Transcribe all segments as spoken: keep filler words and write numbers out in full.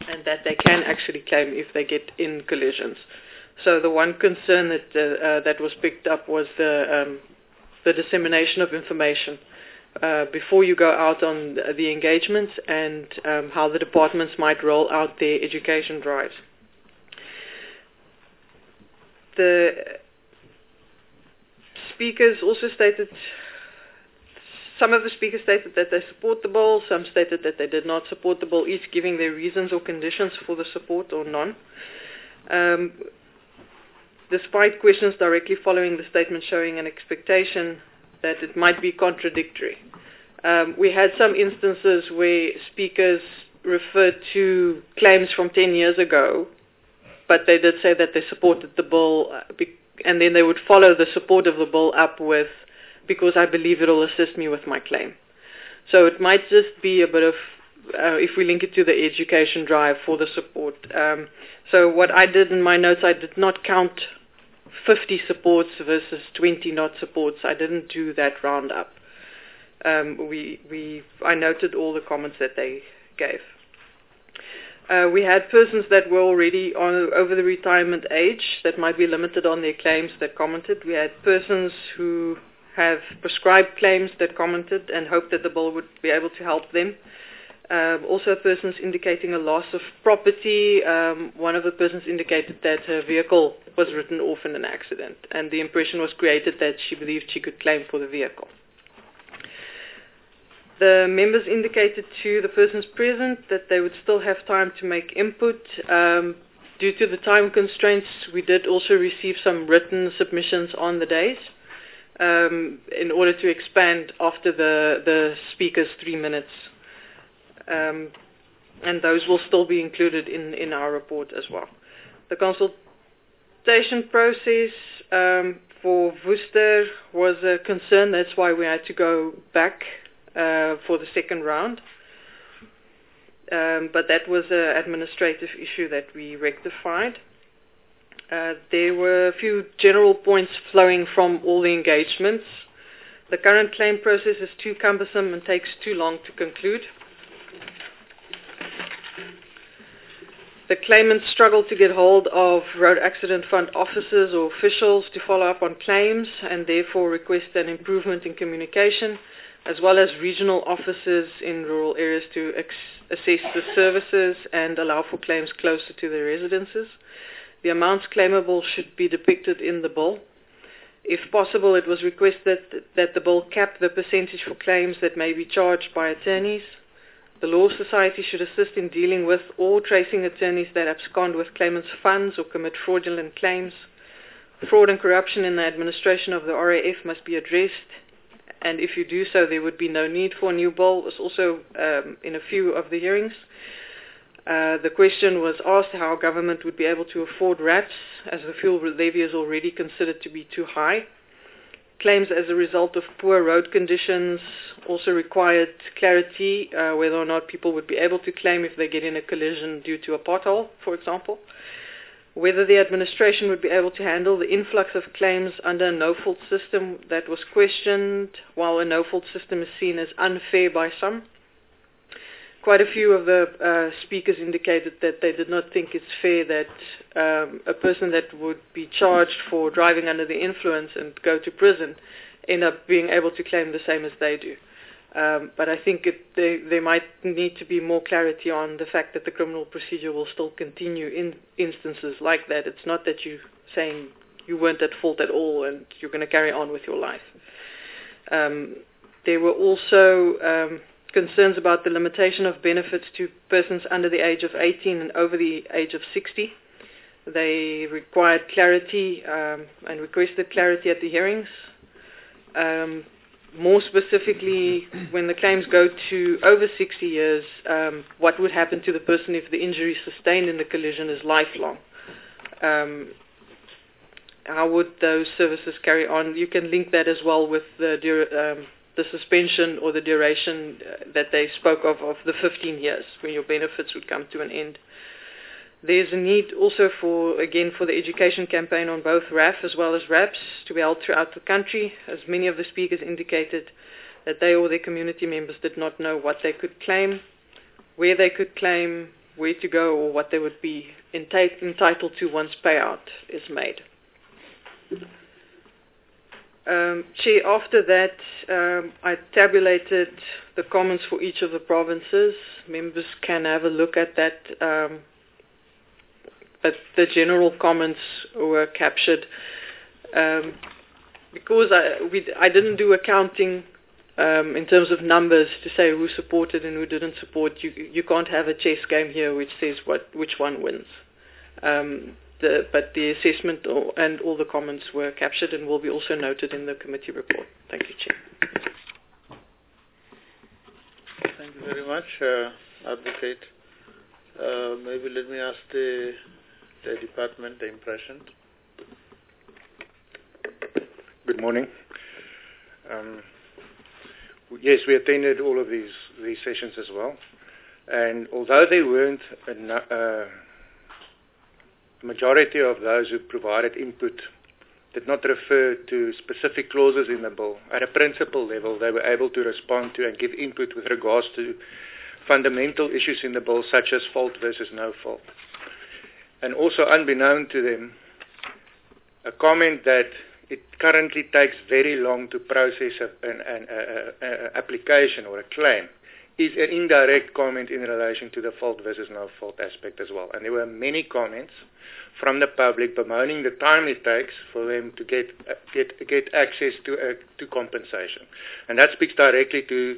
and that they can actually claim if they get in collisions. So the one concern that uh, uh, that was picked up was the um, the dissemination of information uh, before you go out on the, the engagements, and um, how the departments might roll out their education drives. The speakers also stated, some of the speakers stated that they support the bill, some stated that they did not support the bill, each giving their reasons or conditions for the support or none. Um, despite questions directly following the statement showing an expectation that it might be contradictory. Um, we had some instances where speakers referred to claims from ten years ago, but they did say that they supported the bill, and then they would follow the support of the bill up with, because I believe it will assist me with my claim. So it might just be a bit of, uh, if we link it to the education drive for the support. Um, so what I did in my notes, I did not count fifty supports versus twenty not supports. I didn't do that roundup. Um, we, we, I noted all the comments that they gave. Uh, we had persons that were already on over the retirement age that might be limited on their claims that commented. We had persons who have prescribed claims that commented and hoped that the bill would be able to help them. Um, also persons indicating a loss of property. Um, one of the persons indicated that her vehicle was written off in an accident, and the impression was created that she believed she could claim for the vehicle. The members indicated to the persons present that they would still have time to make input. Um, due to the time constraints, we did also receive some written submissions on the days um, in order to expand after the, the speaker's three minutes. Um, and those will still be included in, in our report as well. The consultation process um, for Worcester was a concern. That's why we had to go back Uh, for the second round, um, but that was an administrative issue that we rectified. Uh, there were a few general points flowing from all the engagements. The current claim process is too cumbersome and takes too long to conclude. The claimants struggle to get hold of road accident fund officers or officials to follow up on claims, and therefore request an improvement in communication, as well as regional offices in rural areas to assess the services and allow for claims closer to their residences. The amounts claimable should be depicted in the bill. If possible, it was requested that the bill cap the percentage for claims that may be charged by attorneys. The Law Society should assist in dealing with or tracing attorneys that abscond with claimants' funds or commit fraudulent claims. Fraud and corruption in the administration of the R A F must be addressed, and if you do so, there would be no need for a new bill. It was also um, in a few of the hearings. Uh, the question was asked how government would be able to afford R A Ps, as the fuel levy is already considered to be too high. Claims as a result of poor road conditions also required clarity, uh, whether or not people would be able to claim if they get in a collision due to a pothole, for example. Whether the administration would be able to handle the influx of claims under a no-fault system that was questioned, while a no-fault system is seen as unfair by some. Quite a few of the uh, speakers indicated that they did not think it's fair that um, a person that would be charged for driving under the influence and go to prison end up being able to claim the same as they do. Um, but I think it, they, there might need to be more clarity on the fact that the criminal procedure will still continue in instances like that. It's not that you're saying you weren't at fault at all and you're going to carry on with your life. Um, there were also um, concerns about the limitation of benefits to persons under the age of eighteen and over the age of sixty. They required clarity um, and requested clarity at the hearings. Um, More specifically, when the claims go to over sixty years, um, what would happen to the person if the injury sustained in the collision is lifelong? Um, how would those services carry on? You can link that as well with the, um, the suspension or the duration that they spoke of, of the fifteen years, when your benefits would come to an end. There's a need also for, again, for the education campaign on both R A F as well as R A Ps to be held throughout the country, as many of the speakers indicated that they or their community members did not know what they could claim, where they could claim, where to go or what they would be enti- entitled to once payout is made. Um, Chair, after that, um, I tabulated the comments for each of the provinces. Members can have a look at that, um, but the general comments were captured. Um, because I, we, I didn't do accounting um, in terms of numbers to say who supported and who didn't support, you, you can't have a chess game here which says what, which one wins. Um, The, but the assessment or, and all the comments were captured and will be also noted in the committee report. Thank you, Chair. Thank you very much, uh, Advocate. Uh, maybe let me ask the, the department the impression. Good morning. Um, yes, we attended all of these, these sessions as well. And although they weren't enough, uh, majority of those who provided input did not refer to specific clauses in the bill. At a principle level, they were able to respond to and give input with regards to fundamental issues in the bill, such as fault versus no fault. And also, unbeknown to them, a comment that it currently takes very long to process an, an, a, a application or a claim is an indirect comment in relation to the fault versus no fault aspect as well. And there were many comments from the public bemoaning the time it takes for them to get get get access to uh, to compensation, and that speaks directly to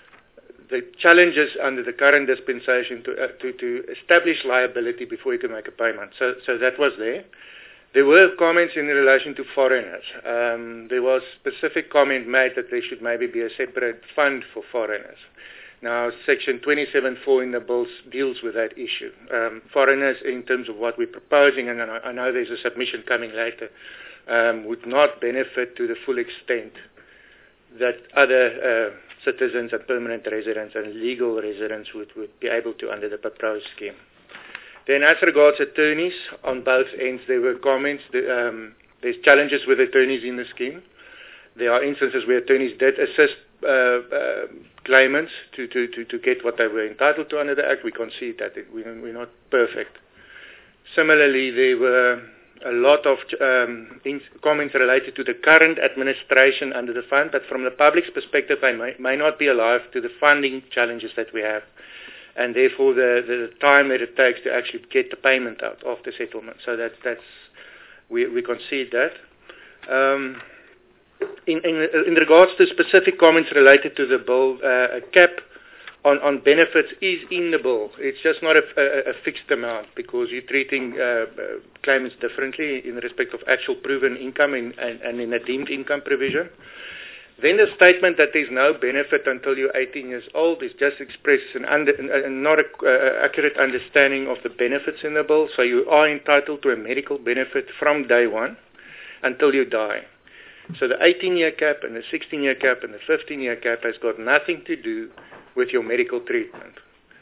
the challenges under the current dispensation to uh, to to establish liability before you can make a payment. So so that was there. There were comments in relation to foreigners. Um, there was specific comment made that there should maybe be a separate fund for foreigners. Now, Section twenty-seven point four in the bill deals with that issue. Um, foreigners, in terms of what we're proposing, and I, I know there's a submission coming later, um, would not benefit to the full extent that other uh, citizens and permanent residents and legal residents would, would be able to under the proposed scheme. Then as regards attorneys, on both ends there were comments. That, um, there's challenges with attorneys in the scheme. There are instances where attorneys did assist uh, uh, claimants to, to, to, to get what they were entitled to under the Act. We concede that it, we, we're not perfect. Similarly, there were a lot of um, in comments related to the current administration under the fund, but from the public's perspective, they may, may not be alive to the funding challenges that we have, and therefore the, the time that it takes to actually get the payment out of the settlement. So that, that's we, we concede that. Um, In, in, in regards to specific comments related to the bill, uh, a cap on, on benefits is in the bill. It's just not a, a, a fixed amount because you're treating uh, uh, claimants differently in respect of actual proven income in, and, and in a deemed income provision. Then the statement that there's no benefit until you're eighteen years old is just expresses an under, a, not an uh, accurate understanding of the benefits in the bill. So you are entitled to a medical benefit from day one until you die. So the eighteen-year cap and the sixteen-year cap and the fifteen-year cap has got nothing to do with your medical treatment.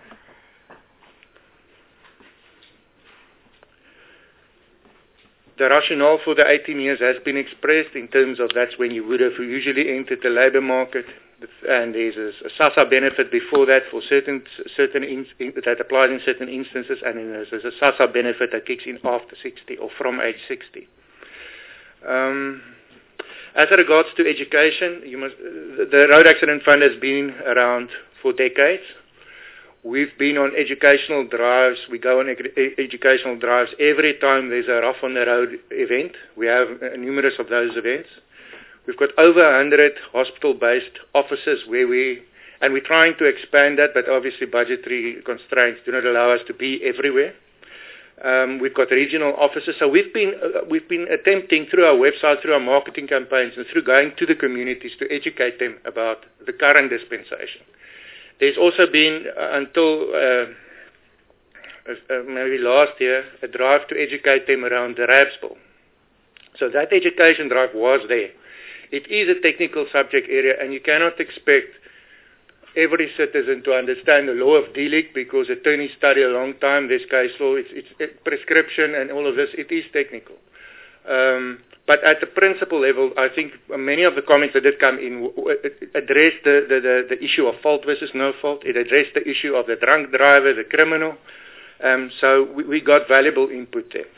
The rationale for the eighteen years has been expressed in terms of that's when you would have usually entered the labour market, and there's a, a SASSA benefit before that for certain certain in, that applies in certain instances, and then there's a SASSA benefit that kicks in after sixty or from age sixty. Um, As regards to education, you must, the Road Accident Fund has been around for decades. We've been on educational drives. We go on ed- educational drives every time there's a rough on the road event. We have uh, numerous of those events. We've got over one hundred hospital-based offices where we, and we're trying to expand that, but obviously budgetary constraints do not allow us to be everywhere. Um, we've got regional offices, so we've been uh, we've been attempting through our website, through our marketing campaigns, and through going to the communities to educate them about the current dispensation. There's also been uh, until uh, uh, maybe last year a drive to educate them around the R A B S bill. So that education drive was there. It is a technical subject area, and you cannot expect every citizen to understand the law of D L I C because attorneys study a long time. This case law, it's, it's it, prescription and all of this, it is technical. Um, but at the principle level, I think many of the comments that did come in addressed the, the, the, the issue of fault versus no fault. It addressed the issue of the drunk driver, the criminal. Um, so we, we got valuable input there.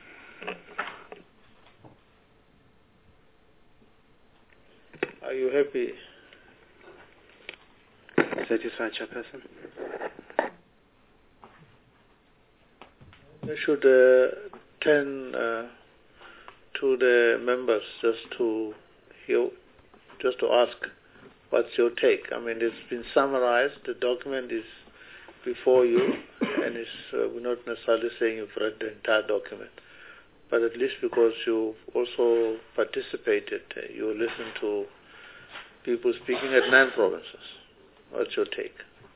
Are you happy? Satisfied, Chairperson? I should uh, turn uh, to the members just to hear, just to ask, what's your take? I mean, it's been summarized. The document is before you, and it's, uh, we're not necessarily saying you've read the entire document, but at least because you've also participated, uh, you listen to people speaking at nine provinces. What's your take?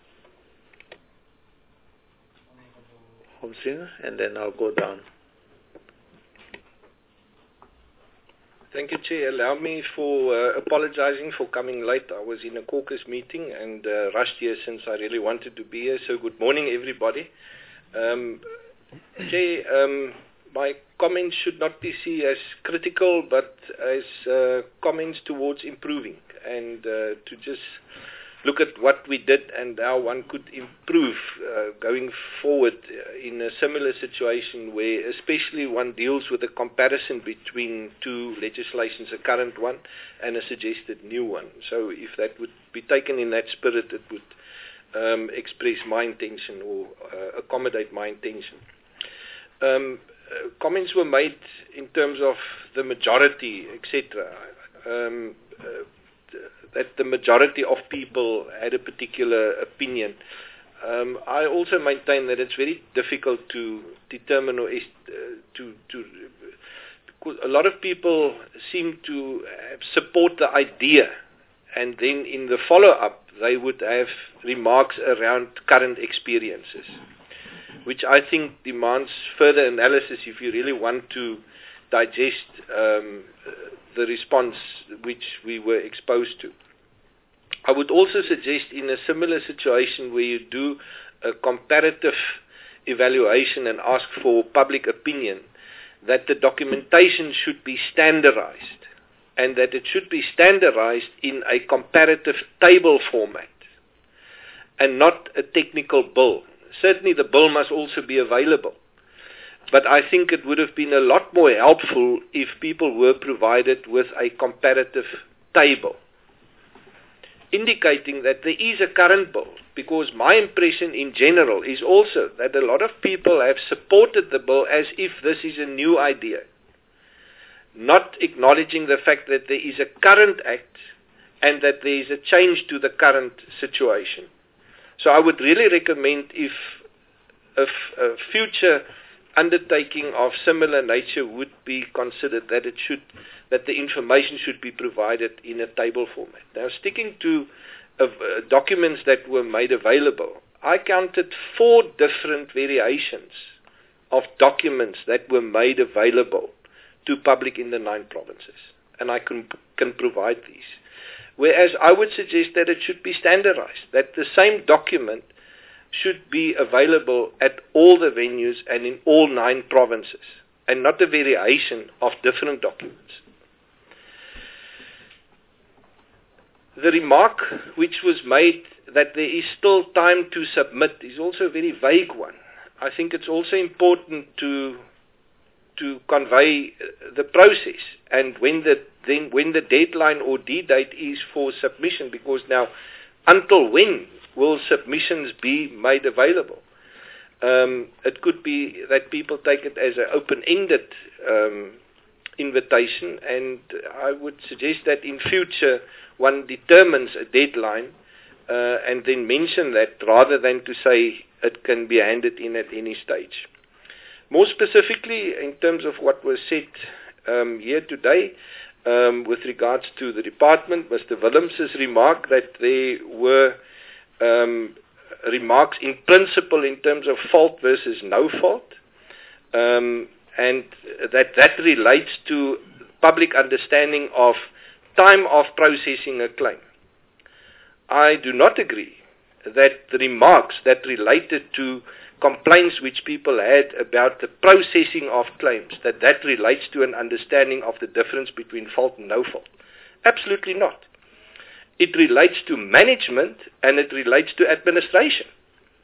Homsinger, and then I'll go down. Thank you, Chair. Allow me for uh, apologizing for coming late. I was in a caucus meeting and uh, rushed here since I really wanted to be here. So good morning, everybody. Um, Chair, um, my comments should not be seen as critical, but as uh, comments towards improving and uh, to just look at what we did and how one could improve uh, going forward in a similar situation where especially one deals with a comparison between two legislations, a current one and a suggested new one. So if that would be taken in that spirit, it would um, express my intention or uh, accommodate my intention. Um, uh, comments were made in terms of the majority, et cetera. Um, uh, that the majority of people had a particular opinion. Um, I also maintain that it's very difficult to determine or uh, to, to because a lot of people seem to support the idea, and then in the follow-up they would have remarks around current experiences, which I think demands further analysis if you really want to digest um, the response which we were exposed to. I would also suggest in a similar situation where you do a comparative evaluation and ask for public opinion, that the documentation should be standardized and that it should be standardized in a comparative table format and not a technical bill. Certainly the bill must also be available. But I think it would have been a lot more helpful if people were provided with a comparative table, indicating that there is a current bill, because my impression in general is also that a lot of people have supported the bill as if this is a new idea, not acknowledging the fact that there is a current act and that there is a change to the current situation. So I would really recommend if a, f- a future undertaking of similar nature would be considered, that it should, that the information should be provided in a table format. Now, sticking to uh, documents that were made available, I counted four different variations of documents that were made available to public in the nine provinces, and I can can provide these. Whereas I would suggest that it should be standardized, that the same document should be available at all the venues and in all nine provinces, and not a variation of different documents. The remark which was made that there is still time to submit is also a very vague one. I think it's also important to to convey the process and when the then when the deadline or D date is for submission, because now until when will submissions be made available? Um, it could be that people take it as an open-ended um, invitation, and I would suggest that in future one determines a deadline uh, and then mention that rather than to say it can be handed in at any stage. More specifically, in terms of what was said um, here today, um, with regards to the department, Mister Willems's remark that there were um, remarks in principle in terms of fault versus no fault, um, and that that relates to public understanding of time of processing a claim. I do not agree that the remarks that related to complaints which people had about the processing of claims, that that relates to an understanding of the difference between fault and no fault. Absolutely not. It relates to management and it relates to administration,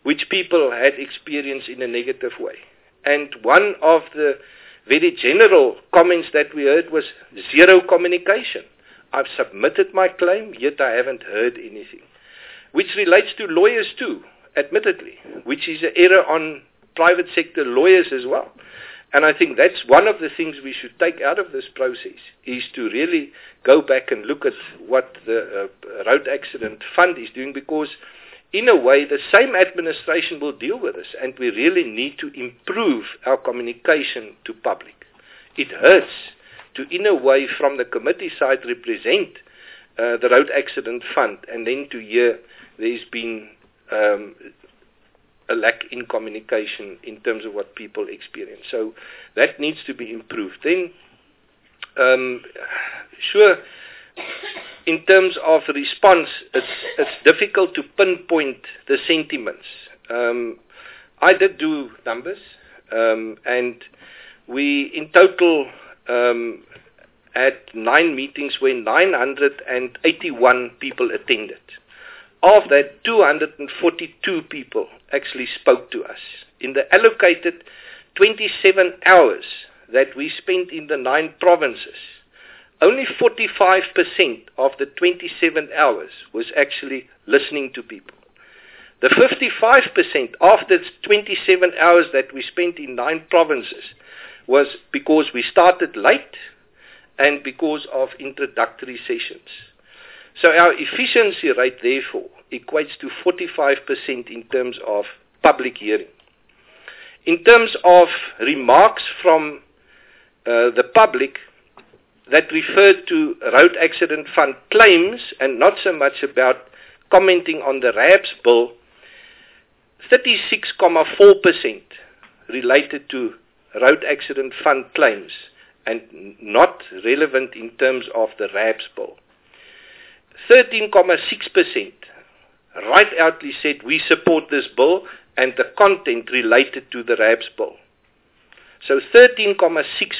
which people had experienced in a negative way. And one of the very general comments that we heard was zero communication. I've submitted my claim, yet I haven't heard anything. Which relates to lawyers too, admittedly, which is an error on private sector lawyers as well. And I think that's one of the things we should take out of this process, is to really go back and look at what the uh, Road Accident Fund is doing, because in a way the same administration will deal with us, and we really need to improve our communication to public. It hurts to, in a way, from the committee side, represent uh, the Road Accident Fund, and then to hear there's been um, a lack in communication in terms of what people experience. So that needs to be improved. Then, um, sure, in terms of response, it's, it's difficult to pinpoint the sentiments. Um, I did do numbers, um, and we, in total, um, had nine meetings where nine hundred eighty-one people attended. Of that, two hundred forty-two people actually spoke to us. In the allocated twenty-seven hours that we spent in the nine provinces, only forty-five percent of the twenty-seven hours was actually listening to people. The fifty-five percent of the twenty-seven hours that we spent in nine provinces was because we started late and because of introductory sessions. So our efficiency rate, therefore, equates to forty-five percent in terms of public hearing. In terms of remarks from uh, the public that referred to Road Accident Fund claims and not so much about commenting on the R A B S bill, thirty-six point four percent related to Road Accident Fund claims and not relevant in terms of the R A B S bill. thirteen point six percent right outly said we support this bill and the content related to the R A B S bill. So thirteen point six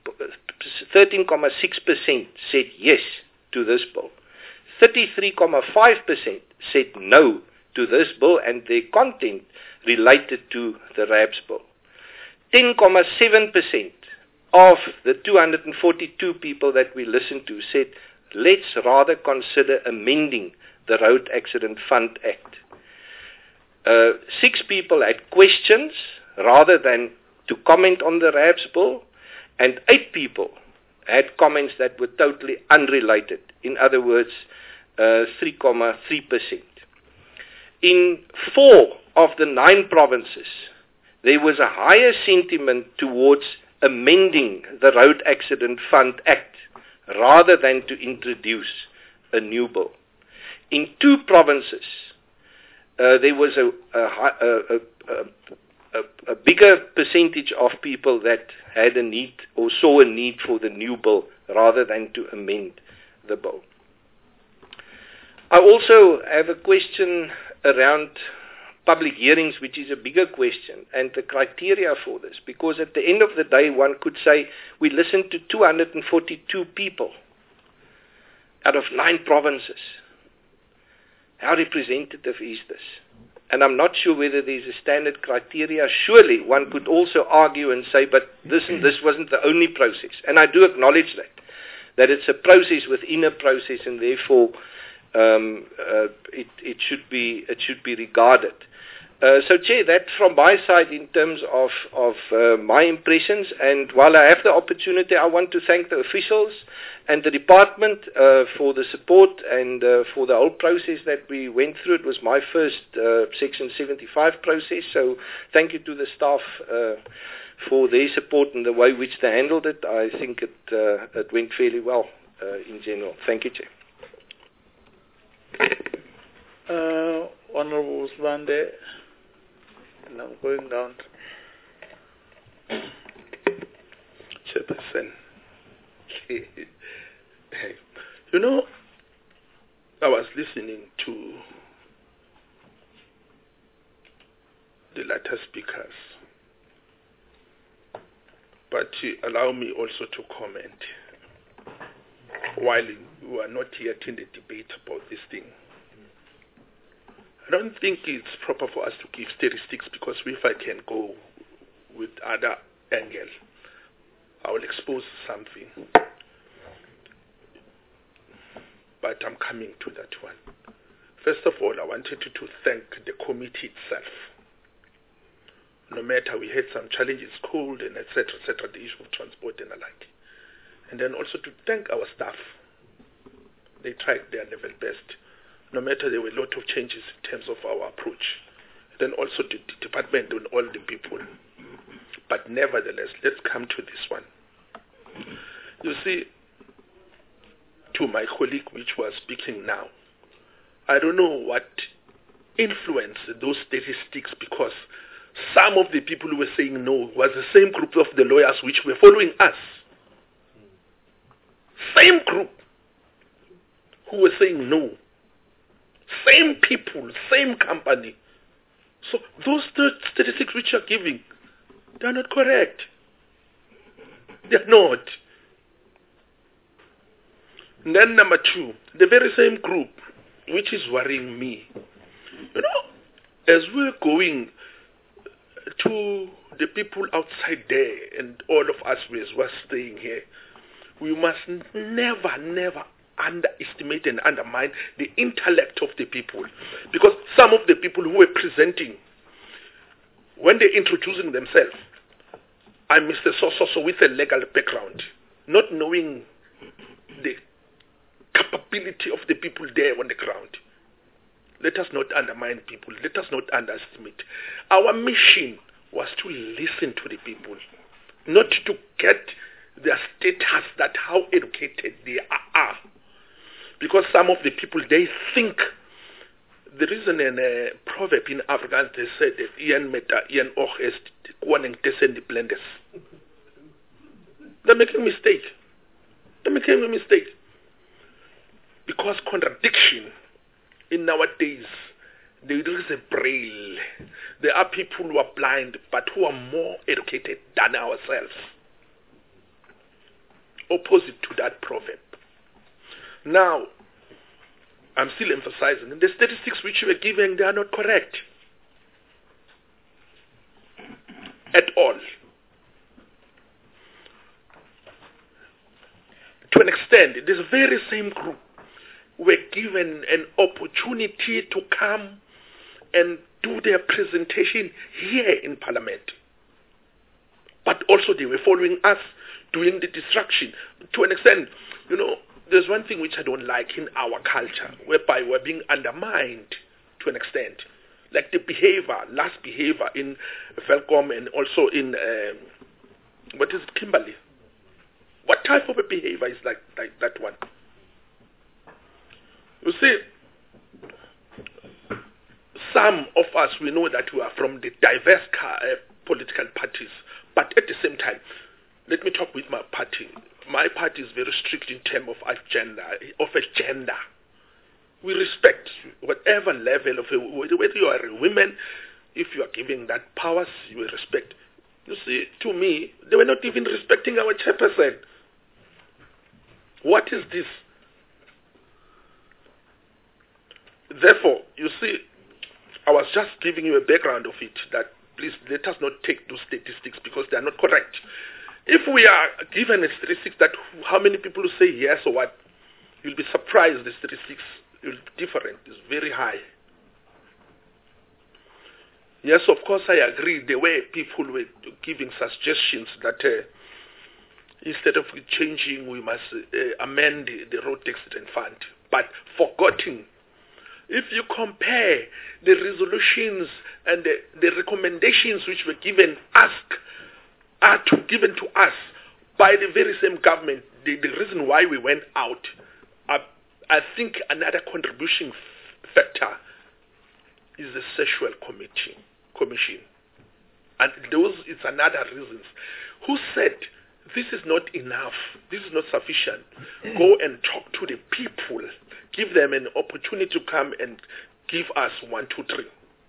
percent said yes to this bill. thirty-three point five percent said no to this bill and their content related to the R A B S bill. ten point seven percent of the two hundred forty-two people that we listened to said, let's rather consider amending the Road Accident Fund Act. Uh, six people had questions rather than to comment on the R A B S bill, and eight people had comments that were totally unrelated. In other words, uh, three point three percent. In four of the nine provinces, there was a higher sentiment towards amending the Road Accident Fund Act rather than to introduce a new bill. In two provinces, uh, there was a, a, a, a, a, a bigger percentage of people that had a need or saw a need for the new bill rather than to amend the bill. I also have a question around public hearings, which is a bigger question, and the criteria for this, because at the end of the day, one could say we listened to two hundred forty-two people out of nine provinces. How representative is this? And I'm not sure whether there's a standard criteria. Surely one could also argue and say, but this and this wasn't the only process. And I do acknowledge that, that it's a process within a process, and therefore um, uh, it, it should be it should be regarded. Uh, so, Chair, that from my side in terms of, of uh, my impressions, and while I have the opportunity, I want to thank the officials and the department uh, for the support and uh, for the whole process that we went through. It was my first uh, Section seventy-five process, so thank you to the staff uh, for their support and the way which they handled it. I think it, uh, it went fairly well uh, in general. Thank you, Chair. Uh, Honorable Usbande. Now going down. Chairperson. You know, I was listening to the latter speakers, but uh, allow me also to comment while we are not yet in the debate about this thing. I don't think it's proper for us to give statistics because if I can go with other angle, I will expose something. But I'm coming to that one. First of all, I wanted to, to thank the committee itself. No matter we had some challenges, cold and et cetera, et cetera, the issue of transport and the like. And then also to thank our staff. They tried their level best. No matter there were a lot of changes in terms of our approach. Then also the, the department and all the people. But nevertheless, let's come to this one. You see, to my colleague which was speaking now, I don't know what influenced those statistics because some of the people who were saying no was the same group of the lawyers which were following us. Same group who were saying no. Same people, same company. So those statistics which you are giving, they are not correct. They are not. And then number two, the very same group which is worrying me. You know, as we're going to the people outside there and all of us who are staying here, we must never, never underestimate and undermine the intellect of the people. Because some of the people who were presenting, when they're introducing themselves, I'm Mister So-So-So with a legal background, not knowing the capability of the people there on the ground. Let us not undermine people. Let us not underestimate. Our mission was to listen to the people, not to get their status, that how educated they are. Because some of the people, they think, there is an, a proverb in Afrikaans, they say that Ian Meta, Ian Och is one and the blenders. They're making a mistake. They're making a mistake. Because contradiction in nowadays, there is a braille. There are people who are blind, but who are more educated than ourselves. Opposite to that proverb. Now, I'm still emphasizing, the statistics which you were giving, they are not correct. At all. To an extent, this very same group were given an opportunity to come and do their presentation here in Parliament. But also they were following us, doing the distraction. To an extent, you know, there's one thing which I don't like in our culture, whereby we're being undermined to an extent. Like the behavior, last behavior in Velcom and also in, uh, what is it, Kimberley? What type of a behavior is like, like that one? You see, some of us, we know that we are from the diverse uh, political parties, but at the same time, let me talk with my party. My party is very strict in terms of agenda, of agenda. We respect whatever level of, a, whether you are a woman, if you are giving that powers, you will respect. You see, to me, they were not even respecting our chairperson. What is this? Therefore, you see, I was just giving you a background of it, that please let us not take those statistics because they are not correct. If we are given a statistics that how many people say yes or what, you'll be surprised the statistics will be different. It's very high. Yes, of course, I agree. The way people were giving suggestions that uh, instead of changing, we must uh, amend the, the road accident fund. But forgetting, if you compare the resolutions and the, the recommendations which were given, ask, are to, given to us by the very same government, the, the reason why we went out, uh, I think another contribution f- factor is the sexual committee, commission. And those is another reason. Who said this is not enough, this is not sufficient? Go and talk to the people. Give them an opportunity to come and give us one, two, three.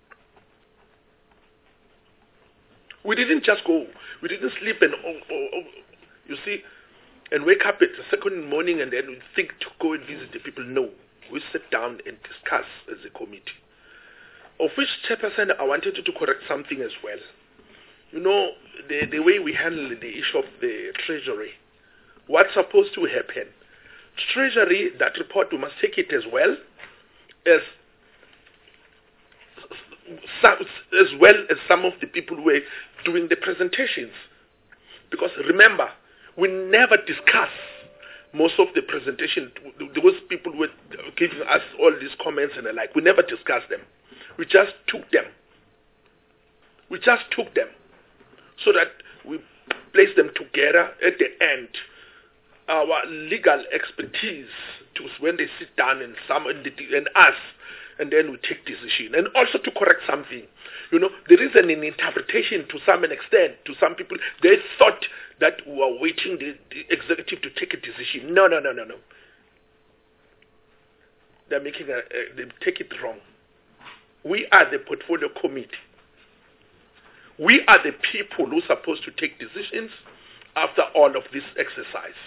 We didn't just go. We didn't sleep and, oh, oh, oh, you see, and wake up at the second morning and then we think to go and visit the people. No. We sat down and discuss as a committee. of which, Chairperson, I wanted to correct something as well. You know, the, the way we handle the issue of the Treasury, what's supposed to happen? Treasury, that report, we must take it as well as some, as well as some of the people who were doing the presentations. Because remember, we never discuss most of the presentation. Those people were giving us all these comments and the like. We never discussed them. We just took them. We just took them so that we placed them together at the end. Our legal expertise, to when they sit down and some and, and us, and then we take decision. And also to correct something. You know, there is an interpretation to some extent. To some people, they thought that we were waiting the, the executive to take a decision. No, no, no, no, no. They're making a, a they take it wrong. We are the portfolio committee. We are the people who are supposed to take decisions after all of this exercise.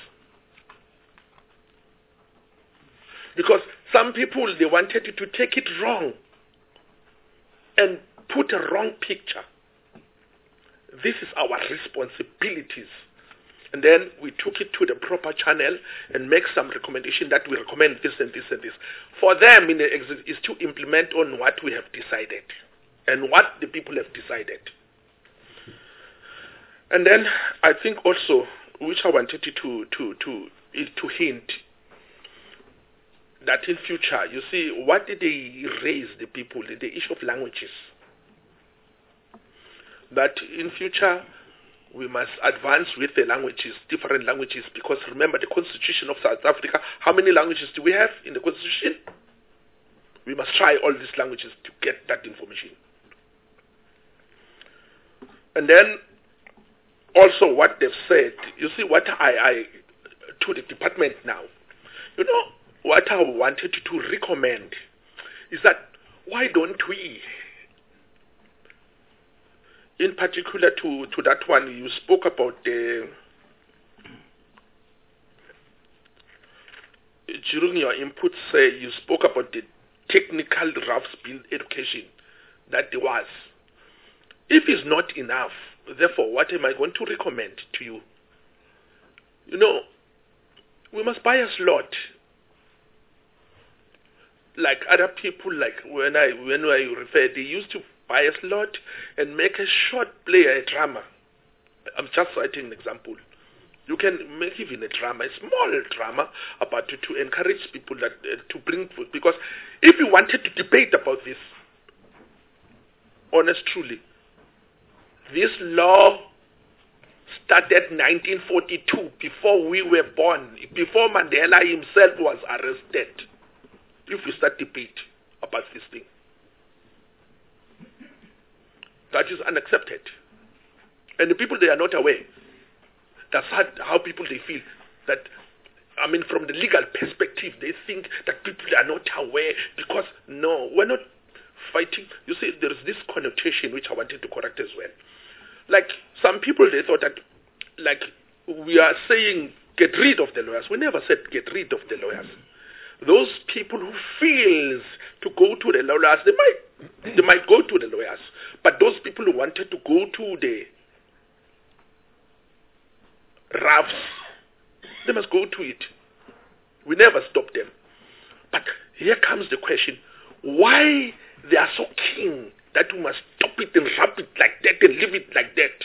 Because some people, they wanted to take it wrong and put a wrong picture. This is our responsibilities. And then we took it to the proper channel and make some recommendation that we recommend this and this and this. For them, in the exit, is to implement on what we have decided and what the people have decided. And then I think also, which I wanted to to to to hint, that in future, you see, what did they raise the people? The issue of languages. That in future, we must advance with the languages, different languages, because remember the Constitution of South Africa, how many languages do we have in the Constitution? We must try all these languages to get that information. And then, also what they've said, you see what I, I to the department now, you know, what I wanted to recommend is that why don't we, in particular to, to that one, you spoke about the, during your input, say you spoke about the technical drafts bill education that there was. If it's not enough, therefore, what am I going to recommend to you? You know, we must buy a slot. Like other people, like when I when I refer, they used to buy a slot and make a short play, a drama. I'm just citing an example. You can make even a drama, a small drama, about to, to encourage people that uh, to bring food. Because if you wanted to debate about this, honest truly, this law started nineteen forty-two, before we were born, before Mandela himself was arrested. If we start debate about this thing, that is unaccepted. And the people, they are not aware. That's how, how people, they feel that, I mean, from the legal perspective, they think that people are not aware because, no, we're not fighting. You see, there is this connotation which I wanted to correct as well. Like, some people, they thought that, like, we are saying get rid of the lawyers. We never said get rid of the lawyers. Those people who feels to go to the lawyers, they might they might go to the lawyers. But those people who wanted to go to the R A Fs, they must go to it. We never stop them. But here comes the question, why they are so keen that we must stop it and wrap it like that and leave it like that.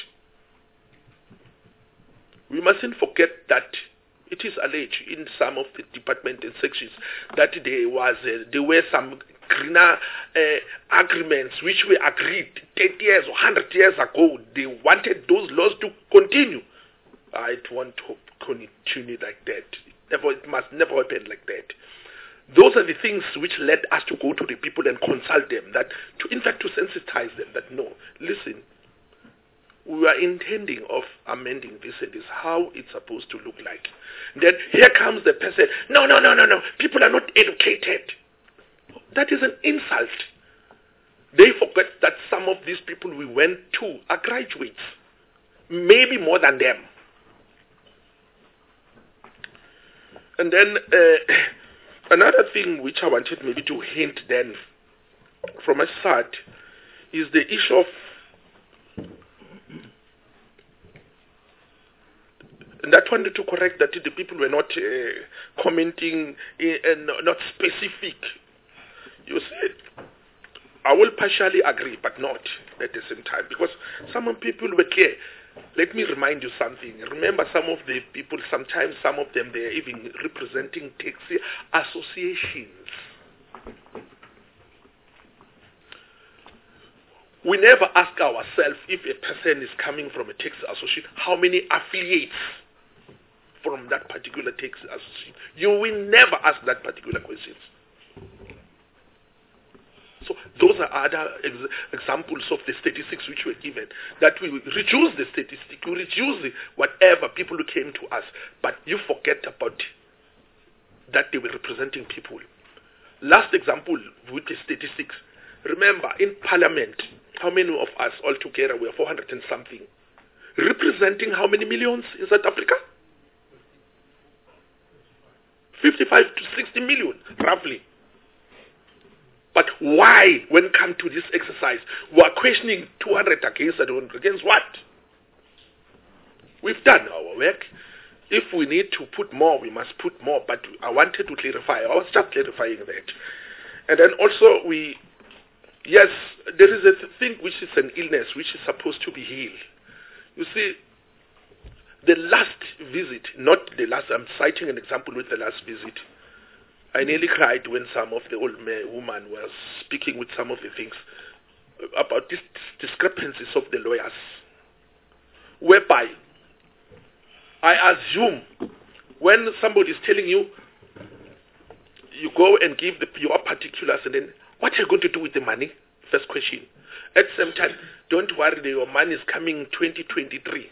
We mustn't forget that it is alleged in some of the department and sections that there was uh, there were some greener uh, agreements which were agreed thirty years or one hundred years ago. They wanted those laws to continue. I want to continue like that. Never, it must never happen like that. Those are the things which led us to go to the people and consult them, that to in fact to sensitize them that no, listen, we are intending of amending this and this, how it's supposed to look like. Then here comes the person, no, no, no, no, no, people are not educated. That is an insult. They forget that some of these people we went to are graduates, maybe more than them. And then uh, another thing which I wanted maybe to hint then from my side is the issue of, and I wanted to correct that the people were not uh, commenting and not specific. You said, I will partially agree, but not at the same time, because some people were clear. Let me remind you something. Remember, some of the people, sometimes some of them, they're even representing taxi associations. We never ask ourselves if a person is coming from a taxi association, how many affiliates from that particular taxi association. You will never ask that particular question. So those are other ex- examples of the statistics which were given, that we reduce the statistic, we reduce the whatever people who came to us, but you forget about that they were representing people. Last example with the statistics. Remember, in Parliament, how many of us altogether were four hundred and something, representing how many millions in South Africa? fifty-five to sixty million, roughly. But why, when come to this exercise, we are questioning two hundred against one hundred against what? We've done our work. If we need to put more, we must put more. But I wanted to clarify. I was just clarifying that. And then also we, yes, there is a thing which is an illness which is supposed to be healed. You see, the last visit, not the last, I'm citing an example with the last visit. I nearly cried when some of the old man, woman was speaking with some of the things about these discrepancies of the lawyers, whereby I assume when somebody is telling you, you go and give the, your particulars, and then what are you going to do with the money? First question. At the same time, don't worry, your money is coming twenty twenty-three.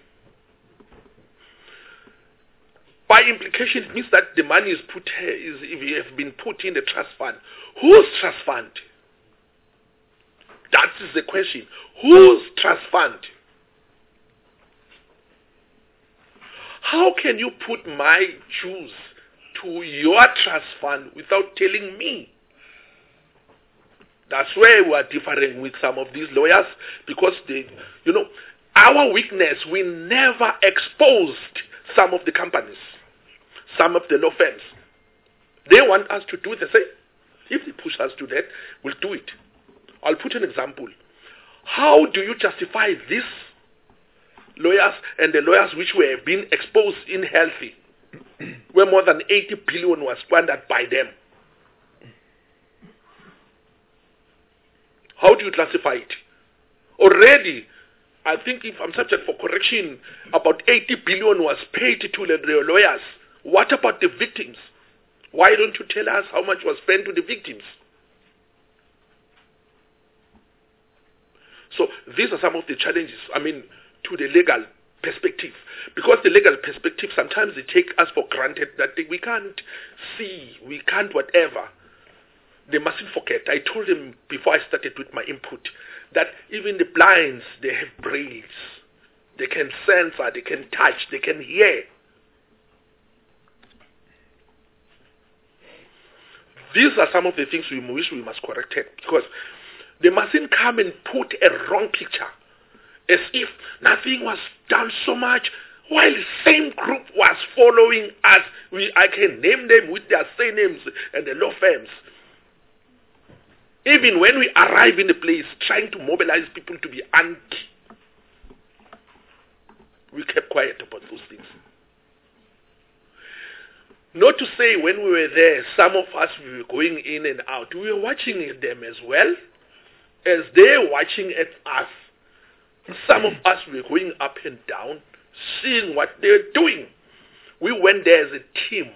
By implication, it means that the money is put is if have been put in the trust fund. Whose trust fund? That is the question. Whose trust fund? How can you put my dues to your trust fund without telling me? That's where we are differing with some of these lawyers, because they, you know, our weakness, we never exposed some of the companies, some of the law firms. They want us to do the same. If they push us to that, we'll do it. I'll put an example. How do you justify this lawyers and the lawyers which were being exposed in healthy, where more than eighty billion was squandered by them? How do you classify it? Already, I think if I'm subject for correction, about eighty billion was paid to the lawyers. What about the victims? Why don't you tell us how much was spent to the victims? So these are some of the challenges, I mean, to the legal perspective. Because the legal perspective, sometimes they take us for granted that we can't see, we can't whatever. They mustn't forget, I told them before I started with my input, that even the blinds, they have brains. They can sense, they can touch, they can hear. These are some of the things we wish we must correct it, because they mustn't come and put a wrong picture, as if nothing was done so much, while the same group was following us. We, I can name them with their surnames and the law firms. Even when we arrive in a place trying to mobilize people to be anti, we kept quiet about those things. Not to say when we were there, some of us we were going in and out. We were watching them as well as they were watching at us. Some of us were going up and down, seeing what they were doing. We went there as a team.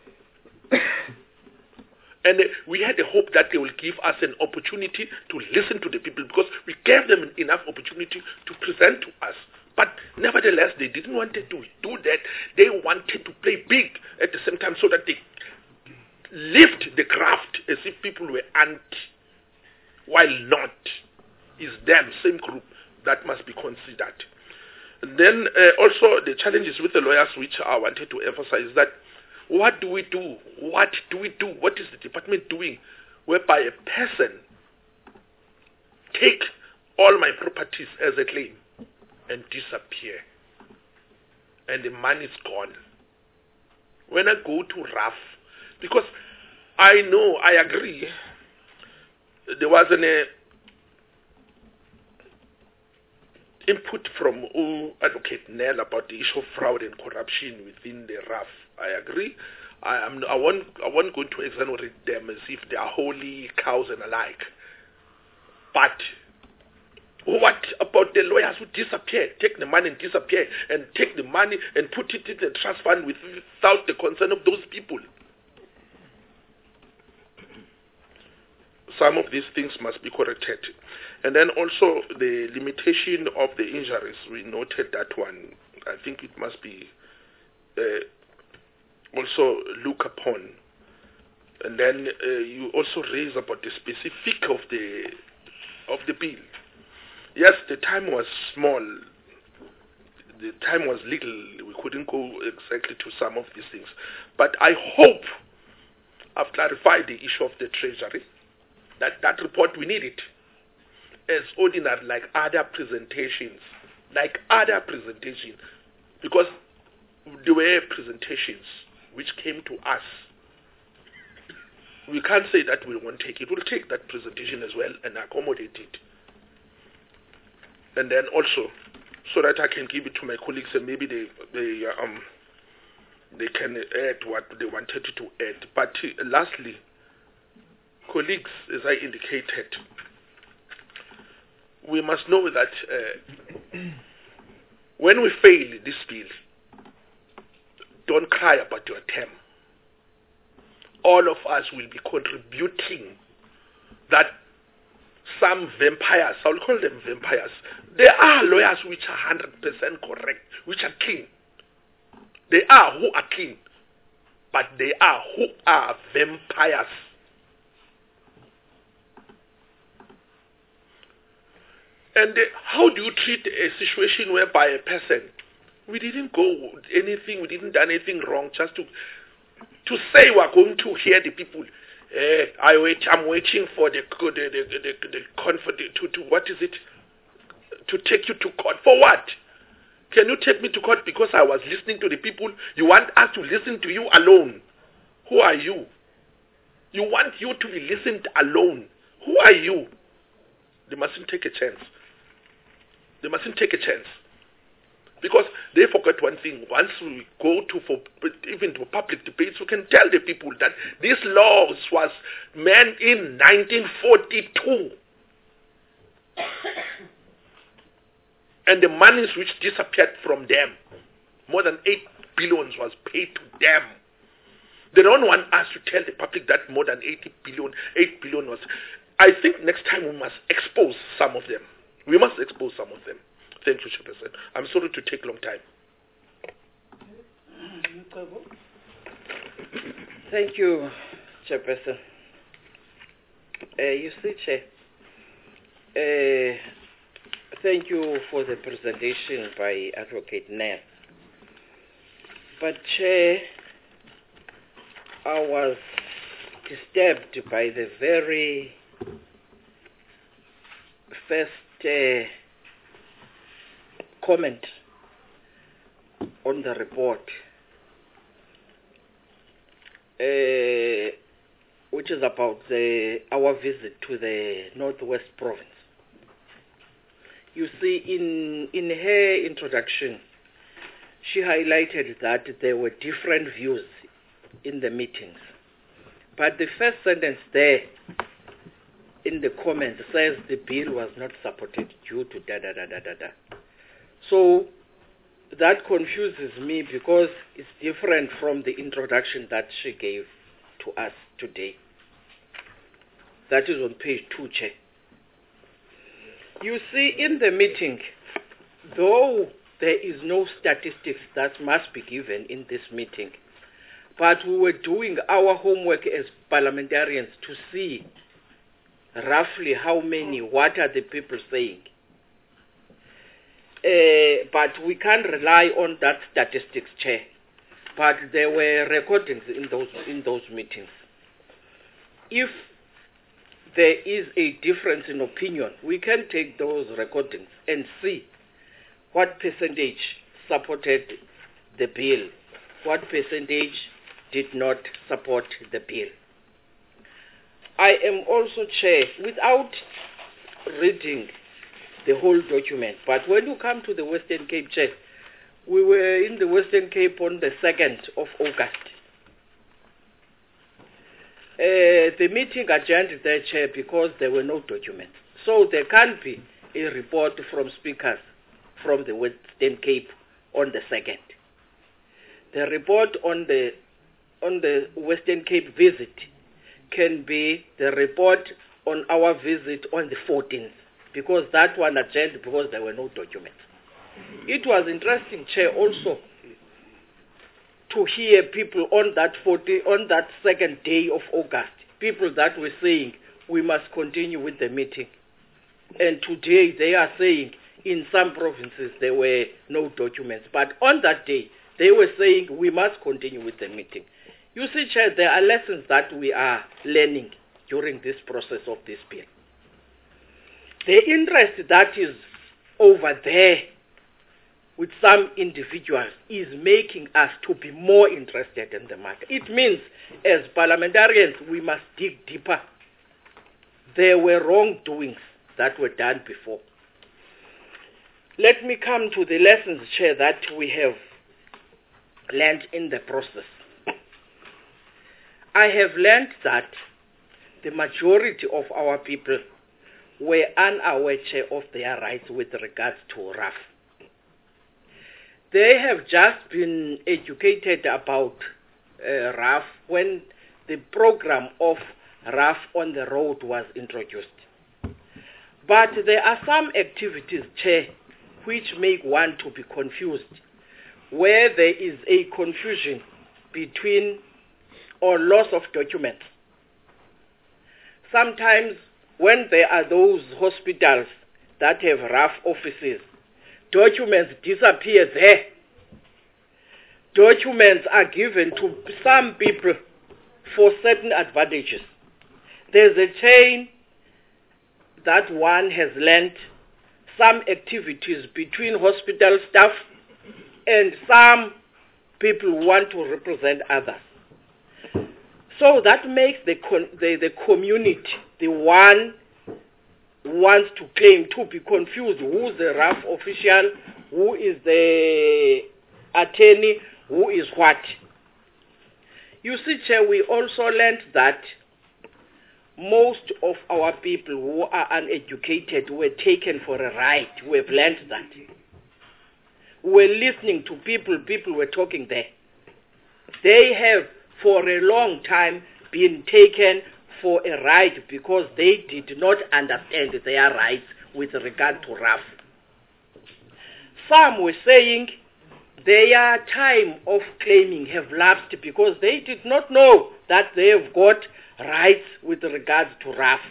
And we had the hope that they will give us an opportunity to listen to the people, because we gave them enough opportunity to present to us. But nevertheless, they didn't want to do that. They wanted to play big at the same time, so that they lift the craft as if people were anti, while not. It's them, same group, that must be considered. And then uh, also the challenges with the lawyers, which I wanted to emphasize, is that what do we do? What do we do? What is the department doing whereby a person take all my properties as a claim and disappear. And the money is gone. When I go to R A F, because I know, I agree, there was an uh, input from uh, Advocate Nel about the issue of fraud and corruption within the R A F. I agree. I am. I won't. I won't go to exonerate them as if they are holy cows and alike. But what about the lawyers who disappear, take the money and disappear, and take the money and put it in the trust fund without the consent of those people? Some of these things must be corrected. And then also the limitation of the injuries, we noted that one. I think it must be uh, also looked upon. And then uh, you also raise about the specific of the of the bill. Yes, the time was small. The time was little. We couldn't go exactly to some of these things. But I hope I've clarified the issue of the treasury. That that report, we need it as ordinary, like other presentations, like other presentations, because there were presentations which came to us. We can't say that we won't take it. We'll take that presentation as well and accommodate it. And then also, so that I can give it to my colleagues and maybe they they um they can add what they wanted to add. But uh, lastly, colleagues, as I indicated, we must know that uh, when we fail this bill, don't cry about your term. All of us will be contributing that some vampires, I'll call them vampires, there are lawyers which are one hundred percent correct, which are clean. They are who are clean, but they are who are vampires. And uh, how do you treat a situation whereby a person, we didn't go anything, we didn't do anything wrong, just to to say we're going to hear the people. Uh, I wait. I'm waiting for the the the the, the conf- to to what is it? To take you to court for what? Can you take me to court because I was listening to the people? You want us to listen to you alone? Who are you? You want you to be listened alone? Who are you? They mustn't take a chance. They mustn't take a chance. Because they forget one thing. Once we go to for even to public debates, we can tell the people that this law was meant in nineteen forty-two. And the monies which disappeared from them, more than eight billion was paid to them. They don't want us to tell the public that more than eighty billion, eight billion was. I think next time we must expose some of them. We must expose some of them. Thank you, Chairperson. I'm sorry to take a long time. Thank you, Chairperson. Uh, you see, Chair, uh, thank you for the presentation by Advocate Nel. But, Chair, I was disturbed by the very first uh, comment on the report, uh, which is about the, our visit to the Northwest Province. You see, in, in her introduction, she highlighted that there were different views in the meetings. But the first sentence there in the comments says the bill was not supported due to da da da da da da. So that confuses me because it's different from the introduction that she gave to us today. That is on page two, Chair. You see, in the meeting, though there is no statistics that must be given in this meeting, but we were doing our homework as parliamentarians to see roughly how many, what are the people saying. Uh, but we can't rely on that statistics, Chair. But there were recordings in those in those meetings. If there is a difference in opinion, we can take those recordings and see what percentage supported the bill, what percentage did not support the bill. I am also, Chair, without reading the whole document, but when you come to the Western Cape, Chair, we were in the Western Cape on the second of August. Uh, the meeting adjourned there, Chair, because there were no documents. So there can't be a report from speakers from the Western Cape on the second. The report on the on the Western Cape visit can be the report on our visit on the fourteenth, because that one adjourned because there were no documents. It was interesting, Chair, also to hear people on that forty, on that second day of August, people that were saying we must continue with the meeting. And today they are saying in some provinces there were no documents. But on that day, they were saying we must continue with the meeting. You see, Chair, there are lessons that we are learning during this process of this bill. The interest that is over there with some individuals is making us to be more interested in the matter. It means, as parliamentarians, we must dig deeper. There were wrongdoings that were done before. Let me come to the lessons, Chair, that we have learned in the process. I have learned that the majority of our people were unaware, Chair, of their rights with regards to R A F. They have just been educated about uh, R A F when the program of R A F on the road was introduced. But there are some activities, Chair, which make one to be confused, where there is a confusion between or loss of documents. Sometimes when there are those hospitals that have R A F offices, documents disappear there. Documents are given to some people for certain advantages. There's a chain that one has learned, some activities between hospital staff and some people who want to represent others. So that makes the, con- the, the community, the one who wants to claim, to be confused. Who's the R A F official? Who is the attorney? Who is what? You see, Chair, we also learned that most of our people who are uneducated were taken for a ride. We've learned that. We were listening to people, people were talking there. They have for a long time been taken for a ride because they did not understand their rights with regard to R A F. Some were saying their time of claiming have lapsed because they did not know that they have got rights with regards to R A F.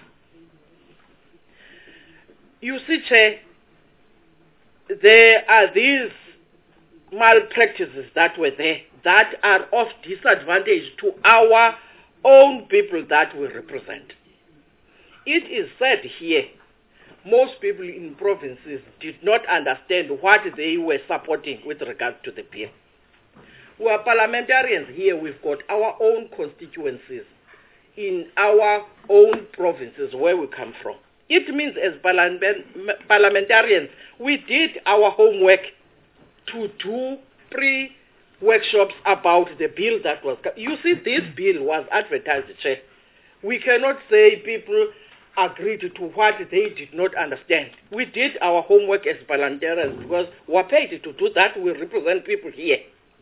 You see, Chair, there are these malpractices that were there that are of disadvantage to our own people that we represent. It is said here, most people in provinces did not understand what they were supporting with regard to the bill. We are parliamentarians here, we've got our own constituencies in our own provinces where we come from. It means as parliamentarians, we did our homework to do pre-workshops about the bill that was... You see, this bill was advertised, Chair. We cannot say people agreed to what they did not understand. We did our homework as parliamentarians because we are paid to do that. We represent people here.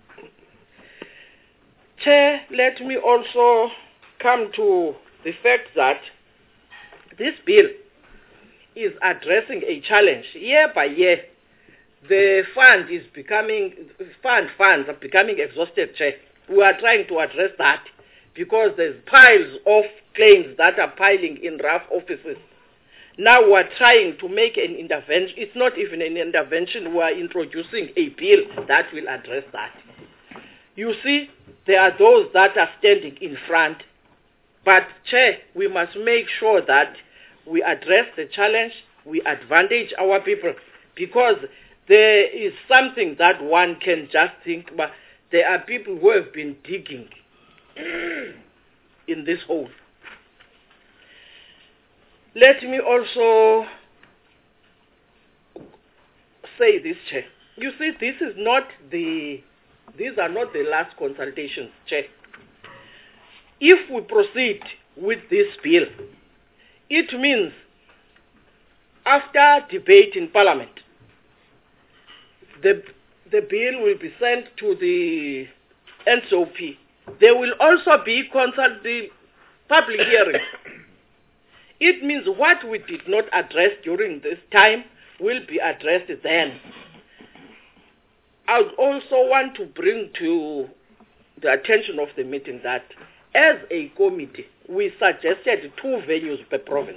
Chair, let me also come to the fact that this bill is addressing a challenge. Year by year, the fund is becoming, fund funds are becoming exhausted, Chair. We are trying to address that because there's piles of claims that are piling in R A F offices. Now we are trying to make an intervention. It's not even an intervention. We are introducing a bill that will address that. You see, there are those that are standing in front But, Chair, we must make sure that we address the challenge, we advantage our people, because there is something that one can just think about. There are people who have been digging in this hole. Let me also say this, Chair. You see, this is not the, these are not the last consultations, Chair. If we proceed with this bill, it means after debate in Parliament, the, the bill will be sent to the N C O P. There will also be consult the public hearing. It means what we did not address during this time will be addressed then. I would also want to bring to the attention of the meeting that as a committee, we suggested two venues per province.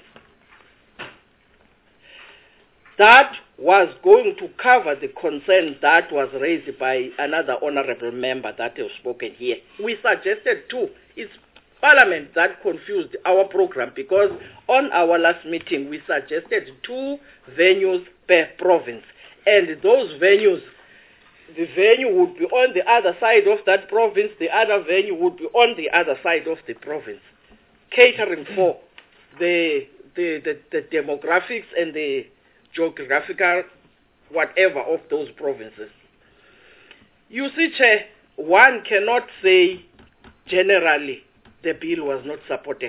That was going to cover the concern that was raised by another honorable member that has spoken here. We suggested two. It's Parliament that confused our program, because on our last meeting we suggested two venues per province, and those venues, the venue would be on the other side of that province, the other venue would be on the other side of the province, catering for the the, the, the demographics and the geographical whatever of those provinces. You see, Chair, one cannot say generally the bill was not supported.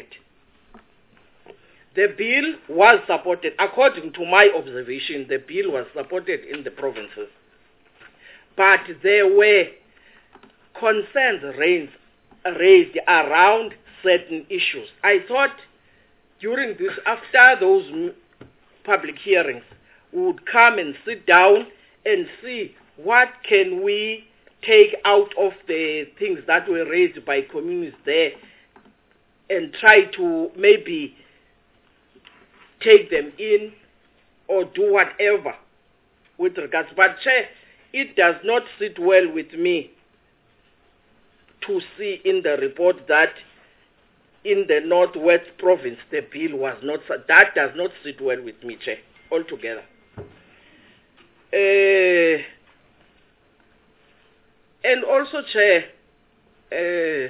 The bill was supported. According to my observation, the bill was supported in the provinces. But there were concerns raised, raised around certain issues. I thought during this, after those public hearings, we would come and sit down and see what can we take out of the things that were raised by communities there, and try to maybe take them in or do whatever with regards. But, Chair, it does not sit well with me to see in the report that in the Northwest Province the bill was not, that does not sit well with me, Chair, altogether. Uh, and also, Chair, uh,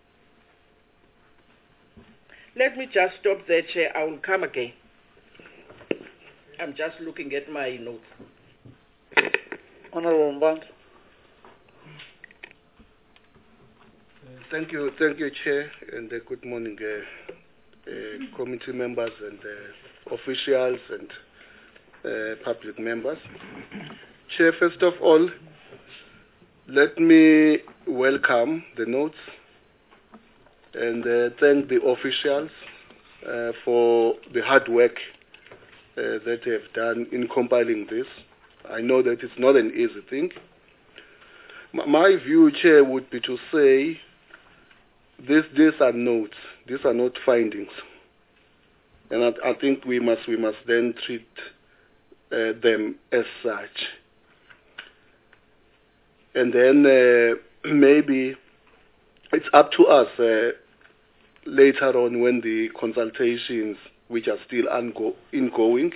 let me just stop there, Chair. I will come again. I'm just looking at my notes. Honorable Mband. Thank you, thank you, Chair, and uh, good morning, uh, uh, committee members and uh, officials and uh, public members. Chair, first of all, let me welcome the notes and uh, thank the officials uh, for the hard work uh, that they have done in compiling this. I know that it's not an easy thing. M- my view, Chair, would be to say this, these are notes, these are not findings, and I, I think we must we must then treat uh, them as such. And then uh, maybe it's up to us uh, later on, when the consultations, which are still ongo- ongoing,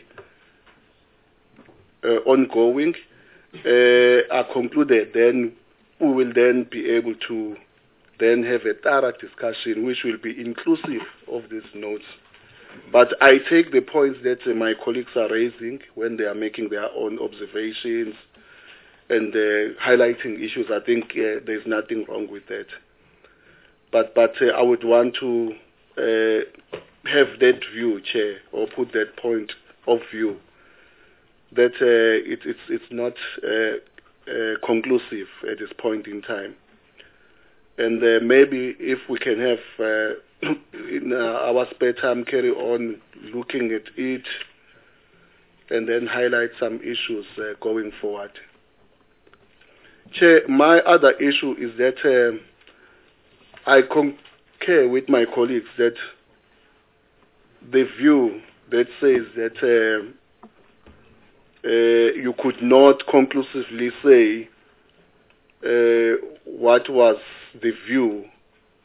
uh, ongoing, uh, are concluded, then we will then be able to then have a thorough discussion which will be inclusive of these notes. But I take the points that uh, my colleagues are raising when they are making their own observations and uh, highlighting issues. I think uh, there's nothing wrong with that. But but uh, I would want to uh, have that view, Chair, or put that point of view that uh, it, it's it's not uh, uh, conclusive at this point in time. And uh, maybe if we can have uh, in uh, our spare time carry on looking at it and then highlight some issues uh, going forward. Chair, my other issue is that uh, I concur with my colleagues that the view that says that uh, uh, you could not conclusively say uh, what was the view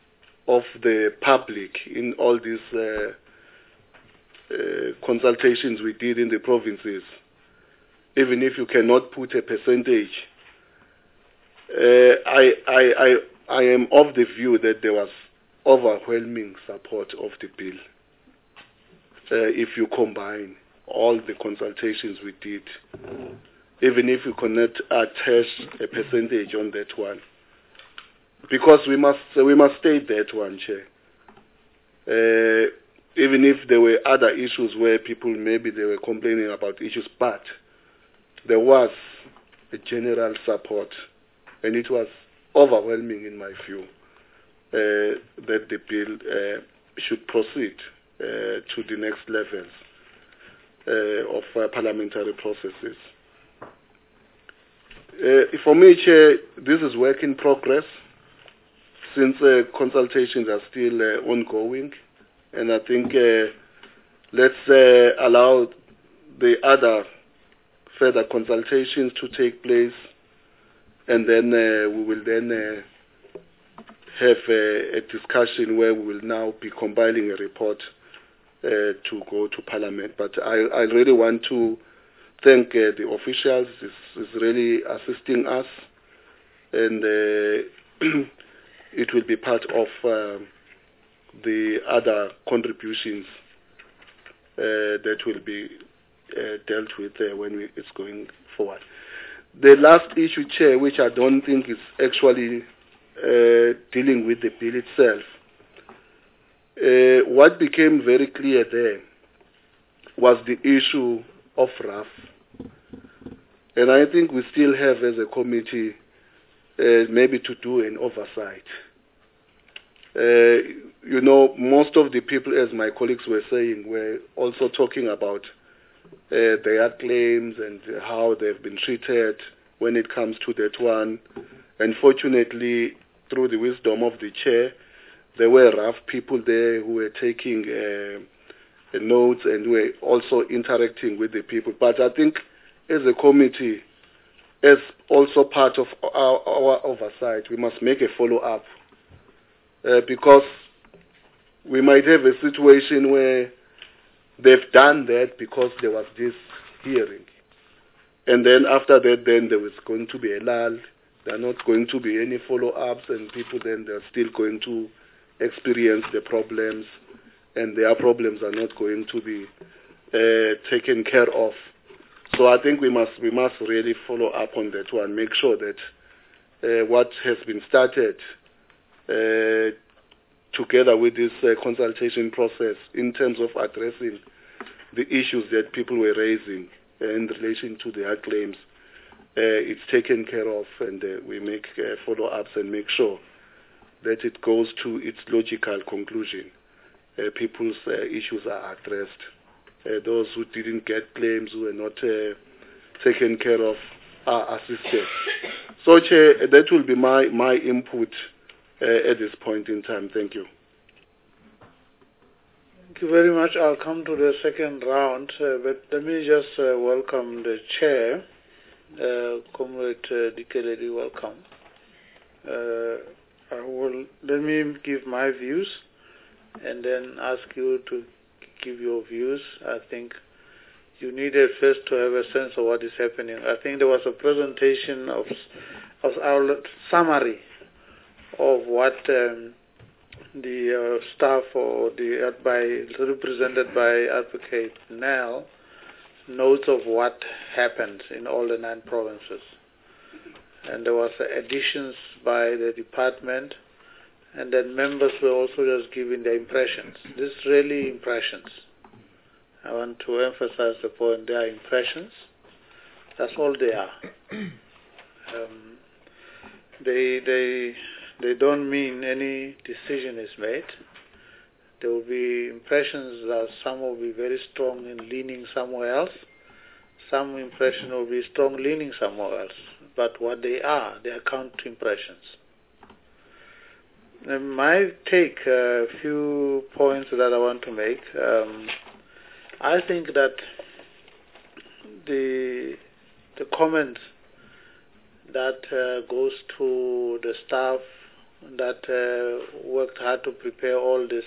of the public in all these uh, uh, consultations we did in the provinces, even if you cannot put a percentage, uh, I, I, I, I am of the view that there was overwhelming support of the bill. Uh, if you combine all the consultations we did, even if you cannot attach a percentage on that one, because we must uh, we must state that one, Chair. Uh, even if there were other issues where people maybe they were complaining about issues, but there was a general support, and it was overwhelming in my view uh, that the bill uh, should proceed uh, to the next levels uh, of uh, parliamentary processes. Uh, for me, Chair, this is work in progress, since uh, consultations are still uh, ongoing, and I think uh, let's uh, allow the other further consultations to take place, and then uh, we will then uh, have a, a discussion where we will now be compiling a report uh, to go to Parliament. But I, I really want to thank uh, the officials. It's, it's really assisting us, and uh, it will be part of uh, the other contributions uh, that will be uh, dealt with uh, when we, it's going forward. The last issue, Chair, which I don't think is actually uh, dealing with the bill itself, uh, what became very clear there was the issue of R A F. And I think we still have, as a committee, uh, maybe to do an oversight. Uh, you know, most of the people, as my colleagues were saying, were also talking about uh, their claims and how they've been treated when it comes to that one. Unfortunately, through the wisdom of the chair, there were R A F people there who were taking uh, notes and were also interacting with the people. But I think as a committee, as also part of our, our oversight, we must make a follow-up uh, because we might have a situation where they've done that because there was this hearing. And then after that, then there was going to be a lull. There are not going to be any follow-ups, and people then they're still going to experience the problems, and their problems are not going to be uh, taken care of. So I think we must we must really follow up on that one, make sure that uh, what has been started uh, together with this uh, consultation process in terms of addressing the issues that people were raising in relation to their claims, uh, it's taken care of, and uh, we make uh, follow-ups and make sure that it goes to its logical conclusion. Uh, people's uh, issues are addressed. Uh, those who didn't get claims, who were not uh, taken care of, are assisted. So, Chair, that will be my, my input uh, at this point in time. Thank you. Thank you very much. I'll come to the second round, uh, but let me just uh, welcome the Chair, uh, Comrade uh, Dikeledi, welcome. Uh, I will, let me give my views and then ask you to give your views. I think you needed first to have a sense of what is happening. I think there was a presentation of, of our summary of what um, the uh, staff or the uh, by represented by Advocate Nell notes of what happened in all the nine provinces, and there was uh, additions by the department. And then members were also just giving their impressions. This is really impressions. I want to emphasize the point, they are impressions. That's all they are. Um, they, they, they don't mean any decision is made. There will be impressions that some will be very strong in leaning somewhere else. Some impression will be strong leaning somewhere else. But what they are, they are counter impressions. Um, my take, a uh, few points that I want to make. Um, I think that the the comment that uh, goes to the staff that uh, worked hard to prepare all this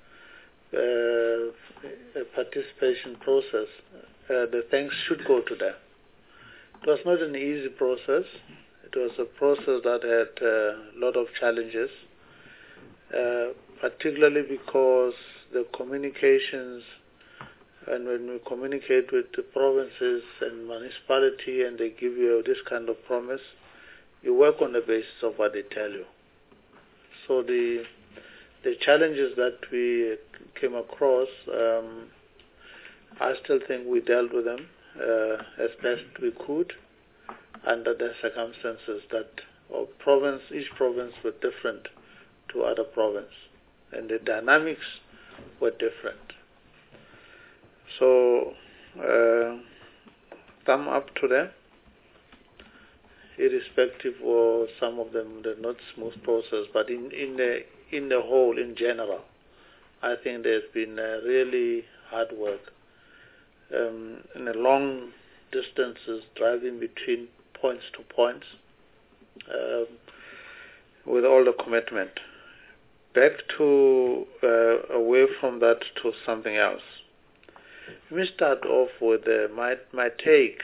uh, participation process, uh, the thanks should go to them. It was not an easy process. It was a process that had a lot of challenges, uh, particularly because the communications, and when we communicate with the provinces and municipality and they give you this kind of promise, you work on the basis of what they tell you. So the the challenges that we came across, um, I still think we dealt with them uh, as best we could under the circumstances that our province, each province was different to other province, and the dynamics were different. So, uh, thumb up to them, irrespective of some of them, the not smooth process, but in, in the in the whole, in general, I think there's been uh, really hard work um, in the long distances, driving between points to points, um, with all the commitment. Back to uh, away from that to something else. Let me start off with uh, my my take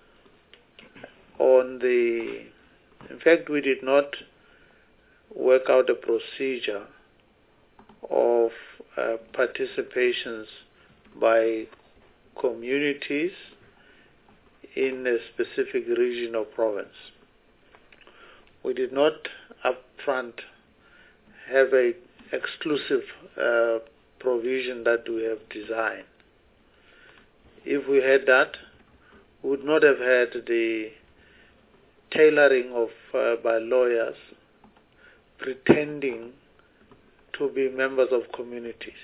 on the. In fact, we did not work out a procedure of uh, participations by communities in a specific region or province. We did not upfront have a exclusive uh, provision that we have designed. If we had that, we would not have had the tailoring of uh, by lawyers pretending to be members of communities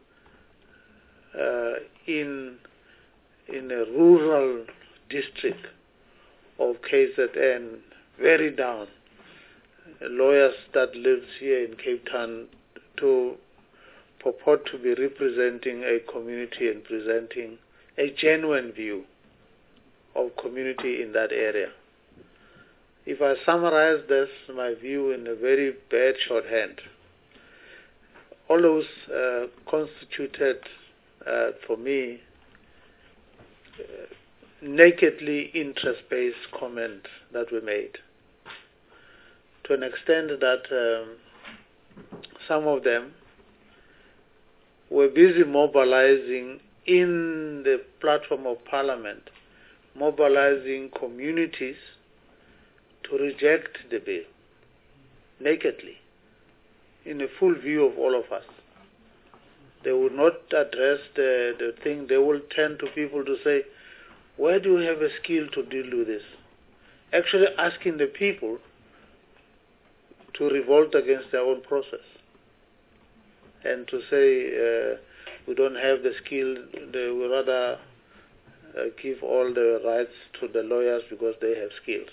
uh, in in a rural district of K Z N, very down. Lawyers that lives here in Cape Town to purport to be representing a community and presenting a genuine view of community in that area. If I summarize this, my view in a very bad shorthand, all those uh, constituted, uh, for me, uh, nakedly interest-based comments that were made, to an extent that um, some of them were busy mobilizing in the platform of Parliament, mobilizing communities to reject the bill, nakedly, in a full view of all of us. They would not address the, the thing. They will turn to people to say, where do you have a skill to deal with this? Actually asking the people to revolt against their own process and to say uh, we don't have the skill, they would rather uh, give all the rights to the lawyers because they have skills.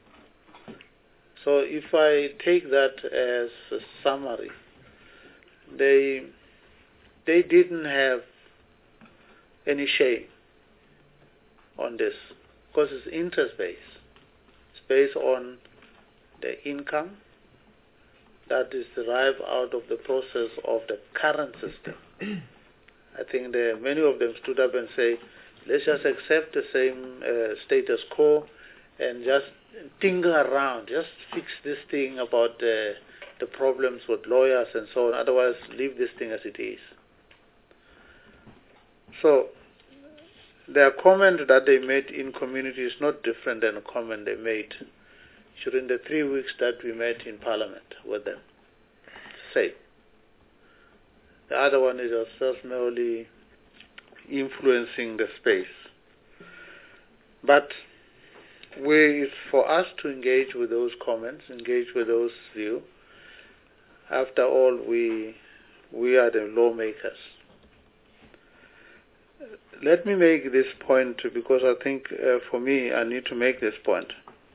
So if I take that as a summary, they they didn't have any shame on this because it's interest-based. It's based on the income that is derived out of the process of the current system. I think the, many of them stood up and say, let's just accept the same uh, status quo and just tinker around, just fix this thing about the, the problems with lawyers and so on, otherwise leave this thing as it is. So their comment that they made in community is not different than a comment they made during the three weeks that we met in Parliament with them. Same. The other one is just merely influencing the space. But we, it's for us to engage with those comments, engage with those views. After all, we we are the lawmakers. Let me make this point because I think uh, for me I need to make this point.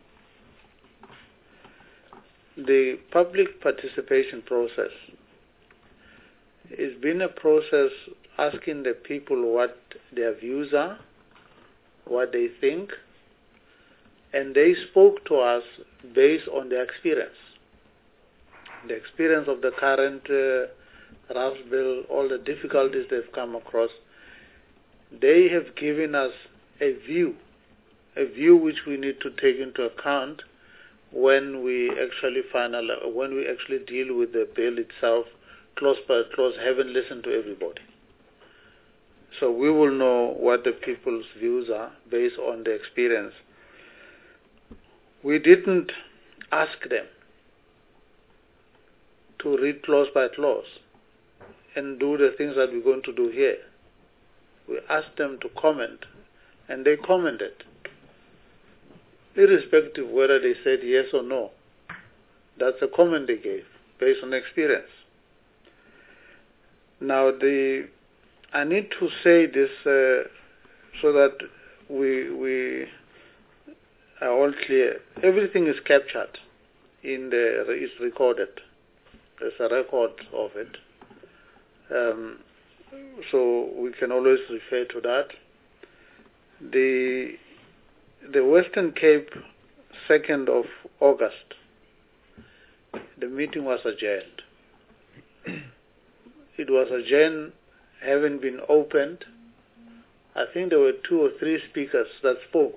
The public participation process has been a process asking the people what their views are, what they think, and they spoke to us based on their experience. the experience of the current uh, R A F bill, all the difficulties they've come across, they have given us a view, a view which we need to take into account when we actually final, when we actually deal with the bill itself, clause by clause, having listened to everybody. So we will know what the people's views are based on the experience. We didn't ask them to read clause by clause and do the things that we're going to do here. We asked them to comment, and they commented, irrespective of whether they said yes or no. That's a comment they gave based on experience. Now, the I need to say this uh, so that we we are all clear. Everything is captured in the is recorded. There's a record of it, um, so we can always refer to that. The the Western Cape, second of August. The meeting was adjourned. It was adjourned, having been opened. I think there were two or three speakers that spoke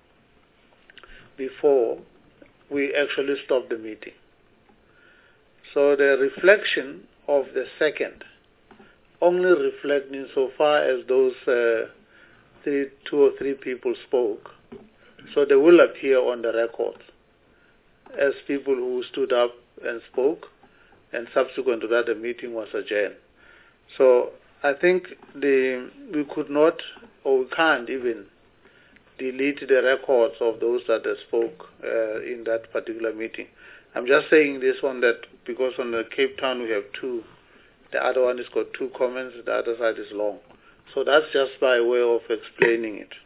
before we actually stopped the meeting. So the reflection of the second only reflects insofar as those uh, three, two or three people spoke. So they will appear on the record as people who stood up and spoke, and subsequent to that the meeting was adjourned. So I think the we could not, or we can't even, delete the records of those that spoke uh, in that particular meeting. I'm just saying this one that because on the Cape Town we have two, the other one has got two comments, the other side is long. So that's just by way of explaining it.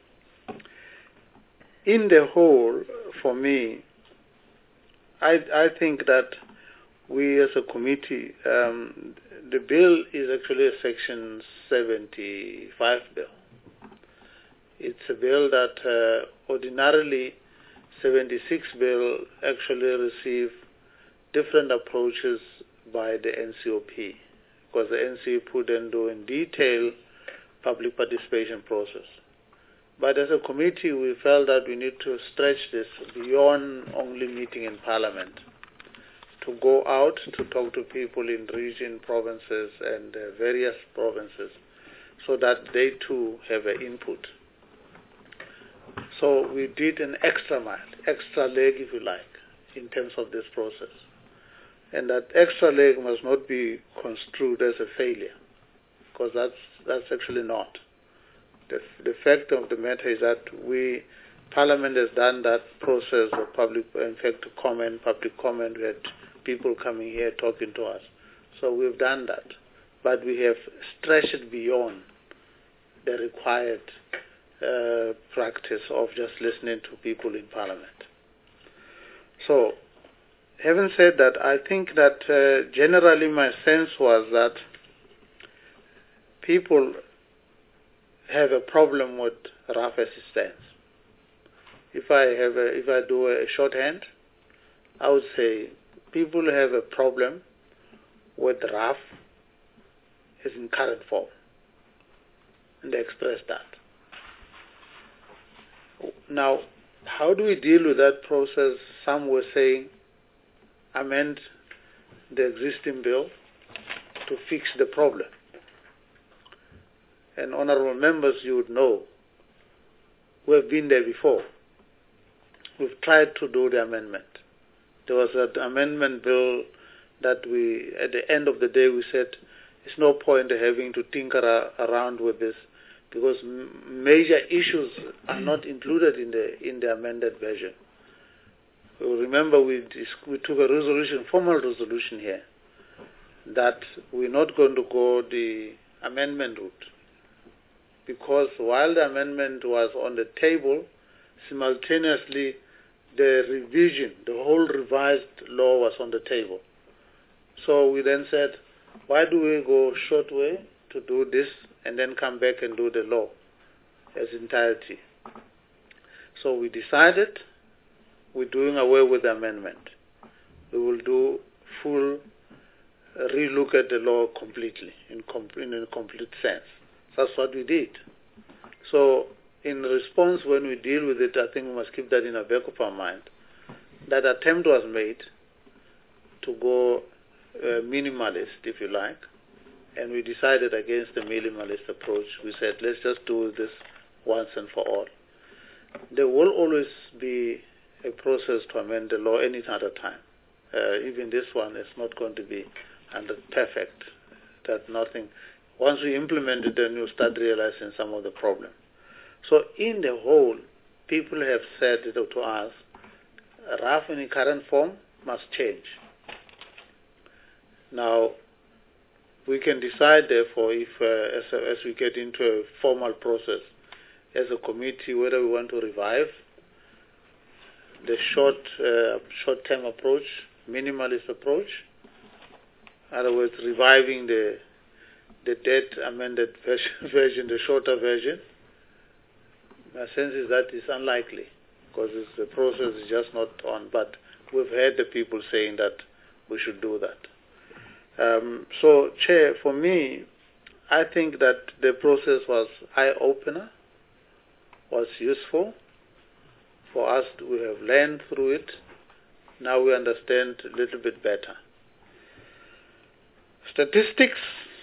In the whole, for me, I, I think that we as a committee, um, the bill is actually a Section seventy-five bill. It's a bill that uh, ordinarily seventy-six bill actually receive different approaches by the N C O P, because the N C O P would then do in detail public participation process. But as a committee, we felt that we need to stretch this beyond only meeting in Parliament, to go out to talk to people in region, provinces, and uh, various provinces, so that they too have an input. So we did an extra mile, extra leg, if you like, in terms of this process. And that extra leg must not be construed as a failure, because that's, that's actually not. The, the fact of the matter is that we, Parliament has done that process of public, in fact, comment, public comment. We had people coming here talking to us. So we've done that. But we have stretched it beyond the required uh, practice of just listening to people in Parliament. So, having said that, I think that uh, generally my sense was that people have a problem with R A F as it stands. If I have a, if I do a shorthand, I would say people have a problem with R A F as in current form, and they express that. Now, how do we deal with that process? Some were saying amend the existing bill to fix the problem. And honorable members, you would know, we have been there before. We've tried to do the amendment. There was an amendment bill that we, at the end of the day, we said, it's no point having to tinker around with this, because major issues are not included in the in the amended version. You remember we, we took a resolution, formal resolution here, that we're not going to go the amendment route, because while the amendment was on the table, simultaneously the revision, the whole revised law was on the table. So we then said, why do we go short way to do this and then come back and do the law as entirety? So we decided we're doing away with the amendment. We will do full uh, relook at the law completely, in, com in a complete sense. That's what we did. So in response, when we deal with it, I think we must keep that in the back of our mind. That attempt was made to go uh, minimalist, if you like, and we decided against the minimalist approach. We said, let's just do this once and for all. There will always be a process to amend the law any other time. Uh, even this one is not going to be under perfect. That nothing. Once we implement it, then you start realizing some of the problem. So in the whole, people have said to us, R A F in its current form must change. Now, we can decide, therefore, if uh, as, as we get into a formal process as a committee, whether we want to revive the short, uh, short-term approach, minimalist approach. In other words, reviving the the dead amended version, version, the shorter version. My sense is that it's unlikely because it's, the process is just not on. But we've heard the people saying that we should do that. Um, so, Chair, for me, I think that the process was eye-opener, was useful for us. We have learned through it. Now we understand a little bit better. Statistics,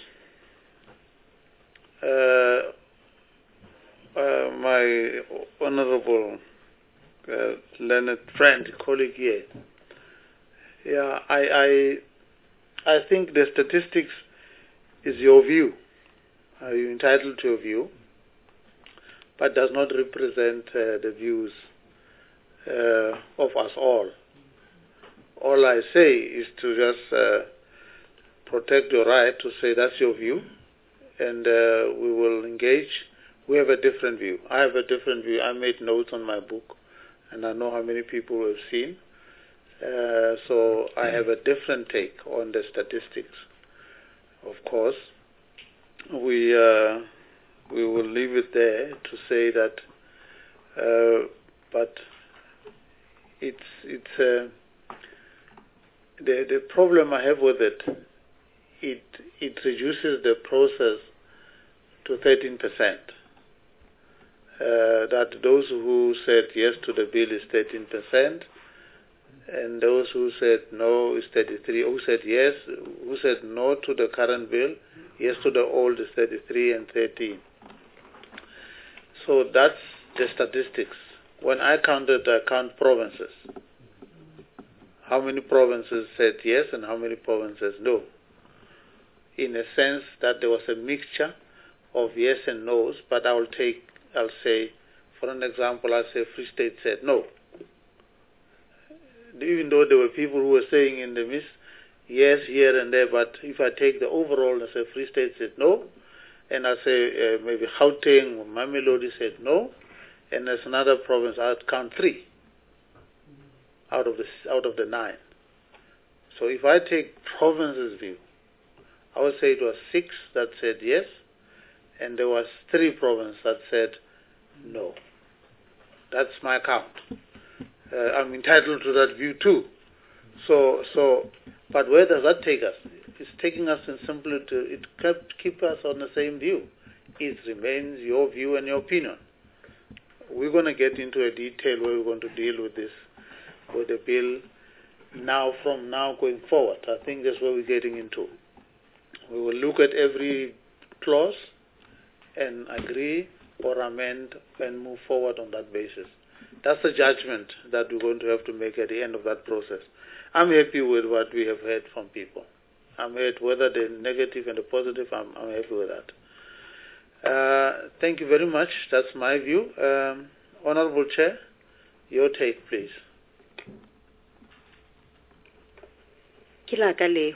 uh, uh, my honorable uh, learned friend, colleague here, yeah, I, I, I think the statistics is your view. Are you entitled to your view? But does not represent uh, the views uh, of us all. All I say is to just uh, protect your right to say that's your view, and uh, we will engage. We have a different view. I have a different view. I made notes on my book, and I know how many people have seen. Uh, so I have a different take on the statistics. Of course, we uh, we will leave it there to say that, uh, but it's it's uh, the the problem I have with it. It it reduces the process to thirteen percent. Uh, that those who said yes to the bill is thirteen percent, and those who said no is thirty-three. Who said yes, who said no to the current bill, yes to the old is thirty-three and thirteen. So that's the statistics. When I counted, I count provinces. How many provinces said yes and how many provinces no? In a sense that there was a mixture of yes and no's, but I will take, I'll say, for an example, I'll say Free State said no. Even though there were people who were saying in the midst, yes, here and there, but if I take the overall, I say Free State said no, and I say uh, maybe Gauteng or Mamelodi said no, and there's another province, I'd count three out of the, out of the nine. So if I take province's view, I would say it was six that said yes, and there was three provinces that said no. That's my count. Uh, I'm entitled to that view too. So, so, but where does that take us? It's taking us in simply to, it kept keep us on the same view. It remains your view and your opinion. We're going to get into a detail where we're going to deal with this, with the bill now, from now going forward. I think that's what we're getting into. We will look at every clause and agree or amend and move forward on that basis. That's the judgment that we're going to have to make at the end of that process. I'm happy with what we have heard from people. I'm happy, whether the negative and the positive, I'm, I'm happy with that. Uh, thank you very much. That's my view. Um, Honorable Chair, your take, please. Kilakaleo.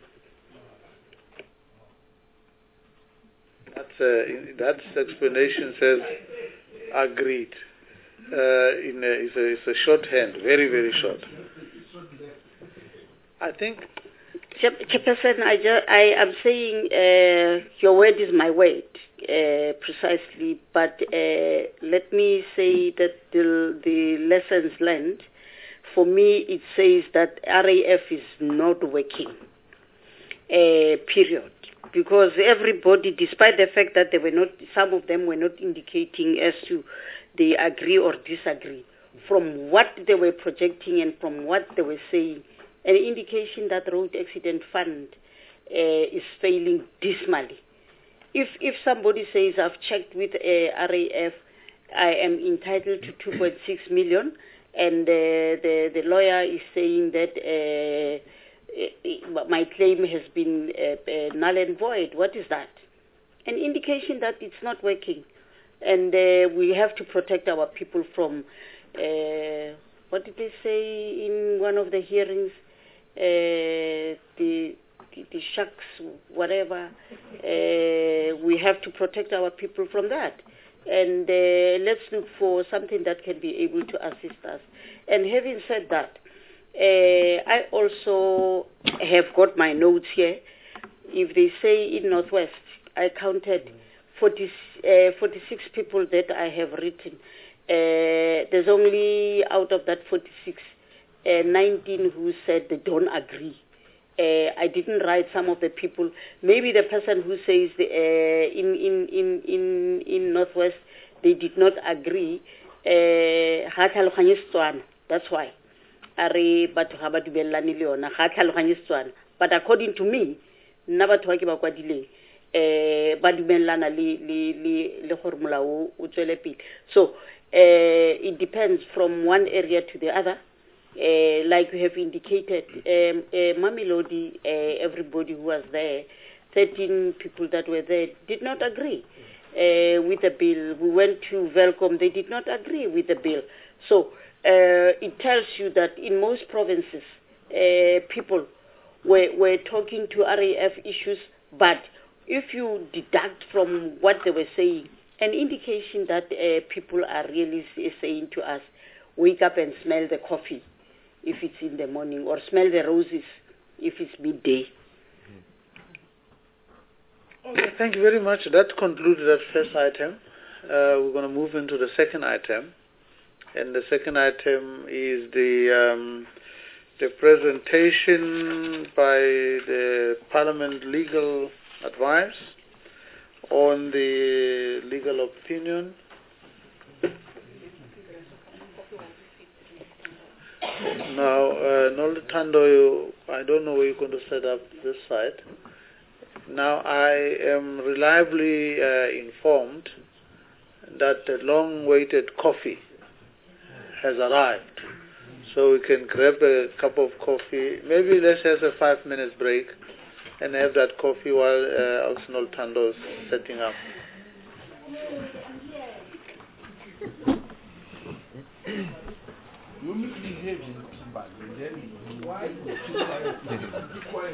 That's, uh, that explanation says agreed. Uh, in a, it's, a, it's a shorthand, very, very short. I think... Chairperson, I, ju I am saying uh, your word is my word, uh, precisely, but uh, let me say that the, the lessons learned for me, it says that R A F is not working, uh, period. Because everybody, despite the fact that they were not, some of them were not indicating as to they agree or disagree, from what they were projecting and from what they were saying, an indication that road accident fund uh, is failing dismally. If if somebody says, I've checked with uh, R A F, I am entitled to two point six million, and uh, the, the lawyer is saying that uh, my claim has been uh, uh, null and void, what is that? An indication that it's not working. And uh, we have to protect our people from, uh, what did they say in one of the hearings? Uh, the, the, the sharks, whatever. Uh, we have to protect our people from that. And uh, let's look for something that can be able to assist us. And having said that, uh, I also have got my notes here. If they say in Northwest, I counted forty, uh, forty-six people that I have written. Uh, there's only out of that forty-six, uh, nineteen who said they don't agree. Uh, I didn't write some of the people. Maybe the person who says the, uh, in, in, in, in, in Northwest they did not agree. Uh, that's why. But according to me, never talking about what delay. So uh, it depends from one area to the other. Uh, like we have indicated, um, uh, Mamelodi, uh, everybody who was there, thirteen people that were there, did not agree uh, with the bill. We went to Velcom, they did not agree with the bill. So uh, it tells you that in most provinces, uh, people were, were talking to R A F issues, but if you deduct from what they were saying, an indication that uh, people are really saying to us, wake up and smell the coffee if it's in the morning, or smell the roses if it's midday. Okay, thank you very much. That concludes that first item. Uh, we're going to move into the second item. And the second item is the, um, the presentation by the Parliament Legal Advice on the legal opinion Now, uh, Nolutando, I don't know where you're going to set up this site. Now, I am reliably uh, informed that the long-awaited coffee has arrived. So we can grab a cup of coffee. Maybe let's have a five minutes break and have that coffee while uh, Nolutando is setting up. You misbehave in Kimba, and then why? Be quiet.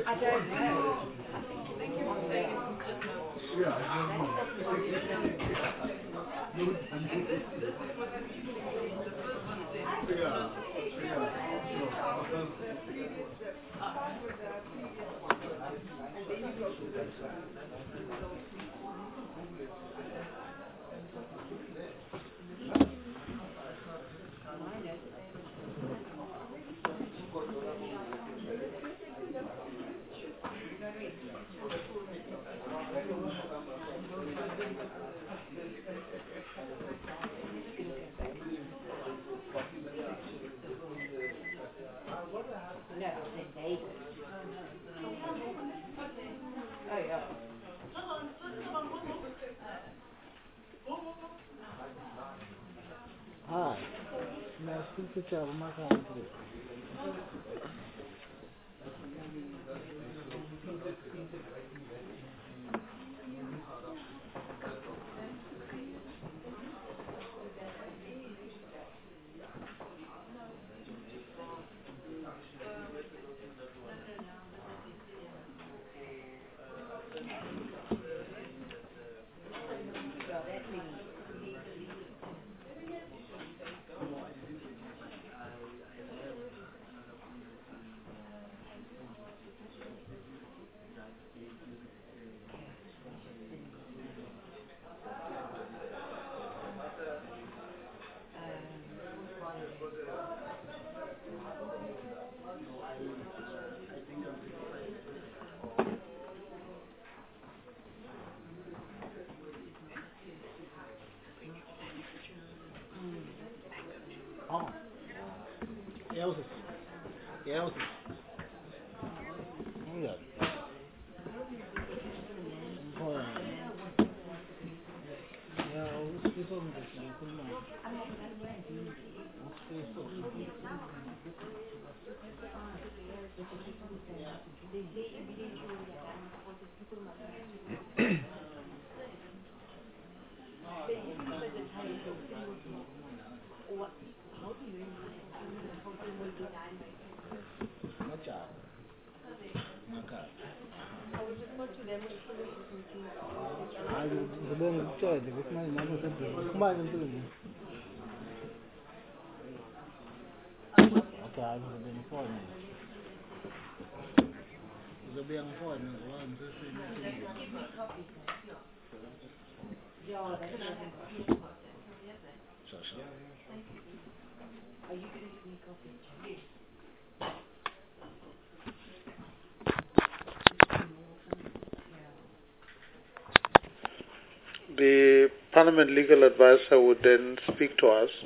Hi. May I speak to Chairman Macron, please? The Parliament legal advisor would then speak to us,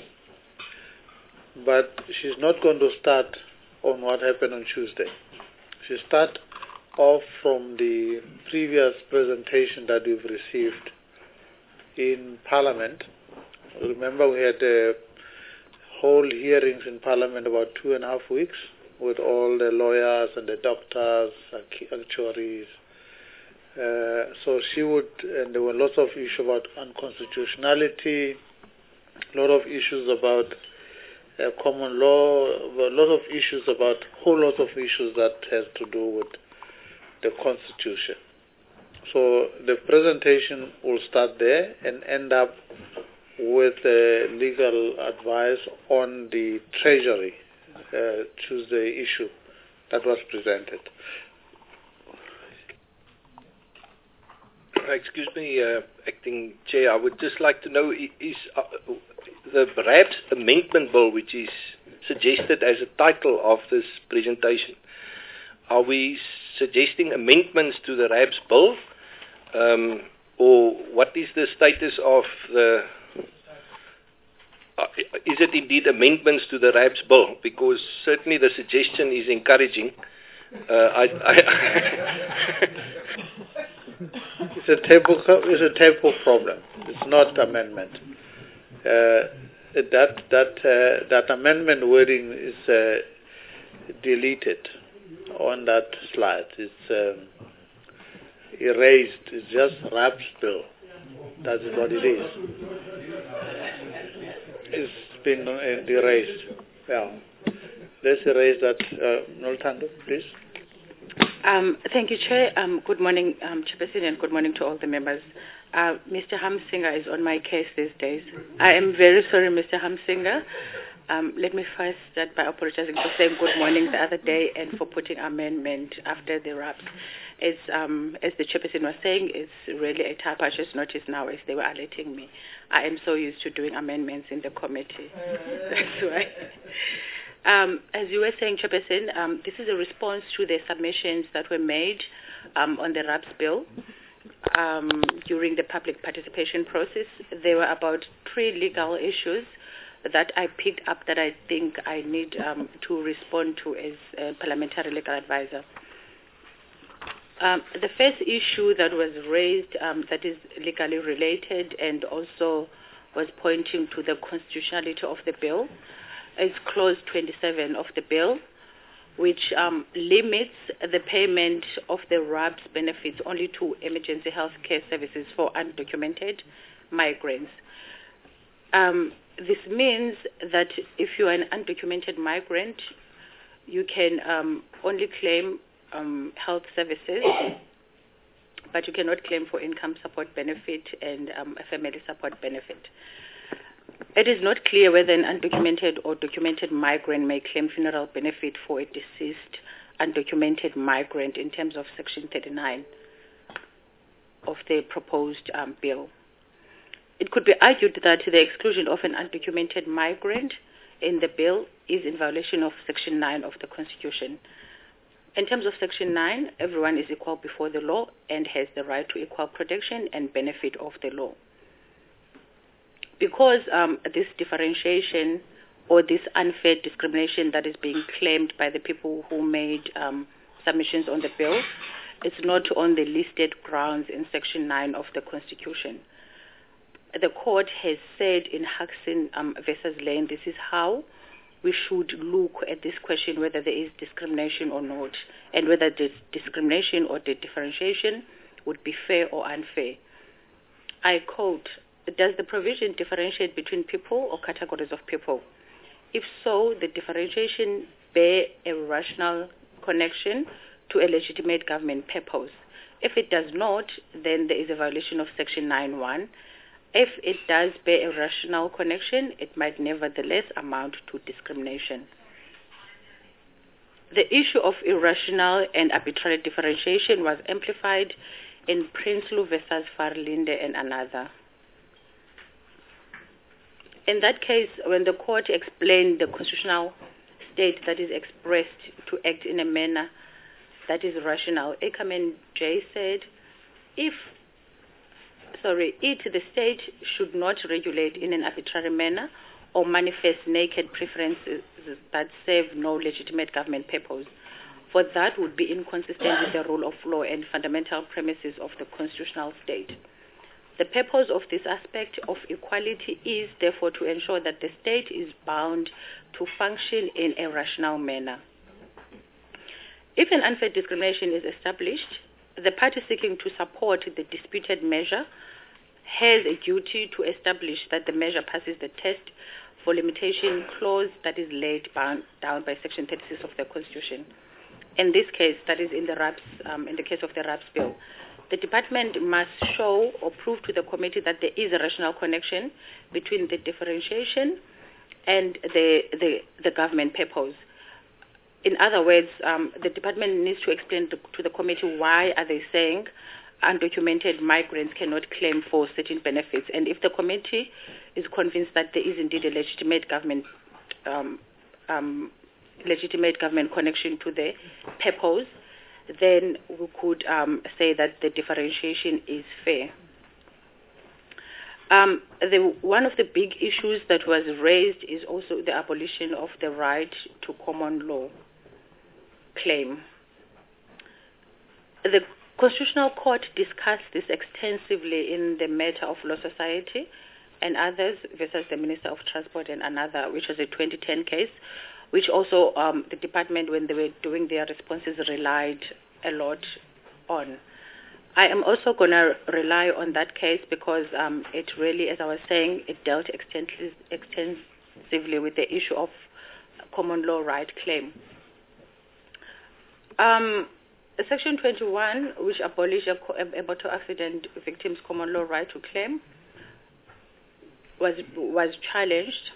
but she's not going to start on what happened on Tuesday. She start off from the previous presentation that we've received in Parliament. Remember, we had uh, whole hearings in Parliament about two and a half weeks with all the lawyers and the doctors, actuaries. Uh, so she would, and there were lots of issues about unconstitutionality, a lot of issues about uh, common law, a lot of issues about, whole lot of issues that has to do with the Constitution. So the presentation will start there and end up with uh, legal advice on the Treasury uh, Tuesday issue that was presented. Excuse me, uh, Acting Chair, I would just like to know, is uh, the RABS Amendment Bill, which is suggested as a title of this presentation, are we suggesting amendments to the RABS Bill? Um, or what is the status of the... Uh, is it indeed amendments to the RABS Bill? Because certainly the suggestion is encouraging. Uh, I... I It's a table. It's a table problem. It's not amendment. Uh, that that uh, that amendment wording is uh, deleted on that slide. It's um, erased. It's just RABS bill. That's what it is. It's been uh, erased. Yeah. Let's erase that. Uh, Nolthando, please. Um, thank you, Chair. Um, good morning, um, Chairperson, and good morning to all the members. Uh, Mister Hamsinger is on my case these days. I am very sorry, Mister Hamsinger. Um, let me first start by apologizing for saying good morning the other day and for putting amendment after the RABS. As, um, as the Chairperson was saying, it's really a type I just noticed now as they were alerting me. I am so used to doing amendments in the committee. That's why. Um, as you were saying, Chairperson, um, this is a response to the submissions that were made um, on the RABS bill um, during the public participation process. There were about three legal issues that I picked up that I think I need um, to respond to as a parliamentary legal advisor. Um, the first issue that was raised um, that is legally related and also was pointing to the constitutionality of the bill is clause twenty-seven of the bill, which um, limits the payment of the RABS benefits only to emergency health care services for undocumented migrants. Um, this means that if you are an undocumented migrant, you can um, only claim um, health services, but you cannot claim for income support benefit and um, a family support benefit. It is not clear whether an undocumented or documented migrant may claim funeral benefit for a deceased undocumented migrant in terms of Section thirty-nine of the proposed um, bill. It could be argued that the exclusion of an undocumented migrant in the bill is in violation of Section nine of the Constitution. In terms of Section nine, everyone is equal before the law and has the right to equal protection and benefit of the law. Because um, this differentiation or this unfair discrimination that is being claimed by the people who made um, submissions on the bill. It's not on the listed grounds in Section nine of the Constitution. The court has said in Huxon um, versus Lane, this is how we should look at this question, whether there is discrimination or not, and whether the discrimination or the differentiation would be fair or unfair. I quote, does the provision differentiate between people or categories of people? If so, the differentiation bear a rational connection to a legitimate government purpose. If it does not, then there is a violation of Section nine point one. If it does bear a rational connection, it might nevertheless amount to discrimination. The issue of irrational and arbitrary differentiation was amplified in Prinsloo versus Farlinde and another. In that case, when the court explained the constitutional state that is expressed to act in a manner that is rational, Ackerman J said, if, sorry, it, the state, should not regulate in an arbitrary manner or manifest naked preferences that serve no legitimate government purpose, for that would be inconsistent with the rule of law and fundamental premises of the constitutional state. The purpose of this aspect of equality is, therefore, to ensure that the state is bound to function in a rational manner. If an unfair discrimination is established, the party seeking to support the disputed measure has a duty to establish that the measure passes the test for limitation clause that is laid down by Section thirty-six of the Constitution. In this case, that is in the RAPS, um, in the case of the RAPS bill, the department must show or prove to the committee that there is a rational connection between the differentiation and the, the, the government purpose. In other words, um, the department needs to explain to, to the committee why are they saying undocumented migrants cannot claim for certain benefits. And if the committee is convinced that there is indeed a legitimate government um, um, legitimate government connection to the purpose, then we could um, say that the differentiation is fair. Um, the, one of the big issues that was raised is also the abolition of the right to common law claim. The Constitutional Court discussed this extensively in the matter of Law Society and others versus the Minister of Transport and another, which was a twenty ten case, which also um, the department, when they were doing their responses, relied a lot on. I am also going to rely on that case because um, it really, as I was saying, it dealt extensively, extensively with the issue of common law right claim. Um, Section twenty-one, which abolished a, a motor accident victim's common law right to claim, was was challenged.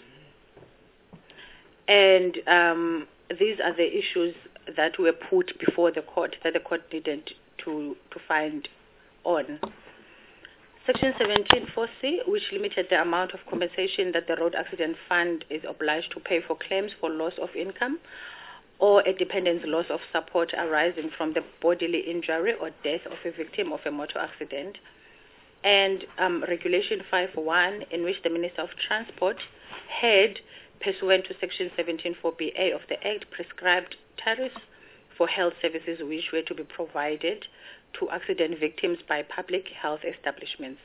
And um, these are the issues that were put before the court that the court needed to, to find on. Section seventeen four C, which limited the amount of compensation that the Road Accident Fund is obliged to pay for claims for loss of income or a dependent's loss of support arising from the bodily injury or death of a victim of a motor accident. And um, Regulation five one, in which the Minister of Transport had, pursuant to Section seventeen four B A of the Act, prescribed tariffs for health services which were to be provided to accident victims by public health establishments.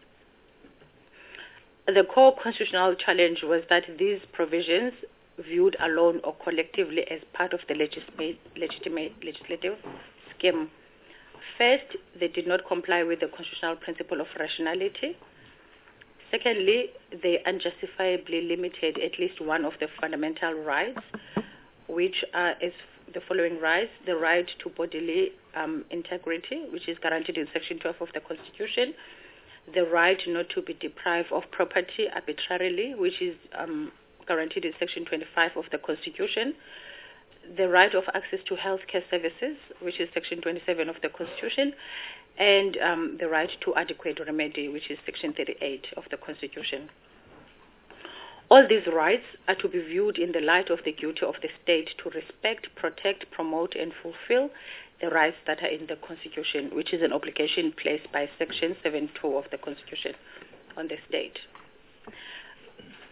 The core constitutional challenge was that these provisions, viewed alone or collectively as part of the legitimate, legitimate legislative scheme, first, they did not comply with the constitutional principle of rationality. Secondly, they unjustifiably limited at least one of the fundamental rights, which are as the following rights: the right to bodily um, integrity, which is guaranteed in Section twelve of the Constitution, the right not to be deprived of property arbitrarily, which is um, guaranteed in Section twenty-five of the Constitution, the right of access to healthcare services, which is Section twenty-seven of the Constitution, and um, the right to adequate remedy, which is Section thirty-eight of the Constitution. All these rights are to be viewed in the light of the duty of the state to respect, protect, promote, and fulfill the rights that are in the Constitution, which is an obligation placed by Section seven two of the Constitution on the state.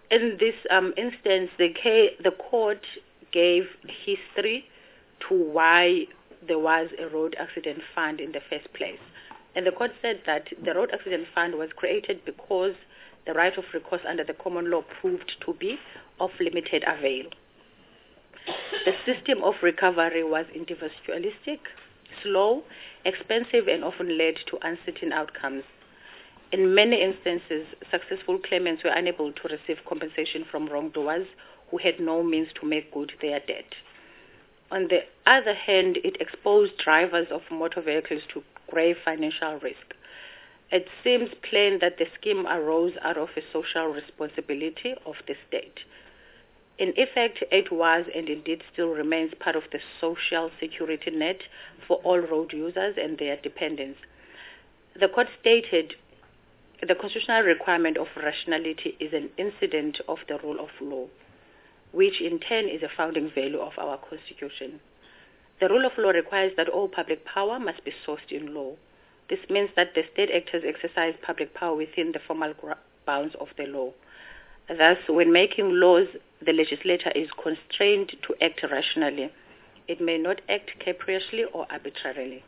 in this um, instance, the, ca- the court gave history to why there was a road accident fund in the first place. And the court said that the road accident fund was created because the right of recourse under the common law proved to be of limited avail. The system of recovery was individualistic, slow, expensive, and often led to uncertain outcomes. In many instances, successful claimants were unable to receive compensation from wrongdoers who had no means to make good their debt. On the other hand, it exposed drivers of motor vehicles to grave financial risk. It seems plain that the scheme arose out of a social responsibility of the state. In effect, it was and indeed still remains part of the social security net for all road users and their dependents. The court stated the constitutional requirement of rationality is an incident of the rule of law, which in turn is a founding value of our Constitution. The rule of law requires that all public power must be sourced in law. This means that the state actors exercise public power within the formal bounds of the law. Thus, when making laws, the legislature is constrained to act rationally. It may not act capriciously or arbitrarily.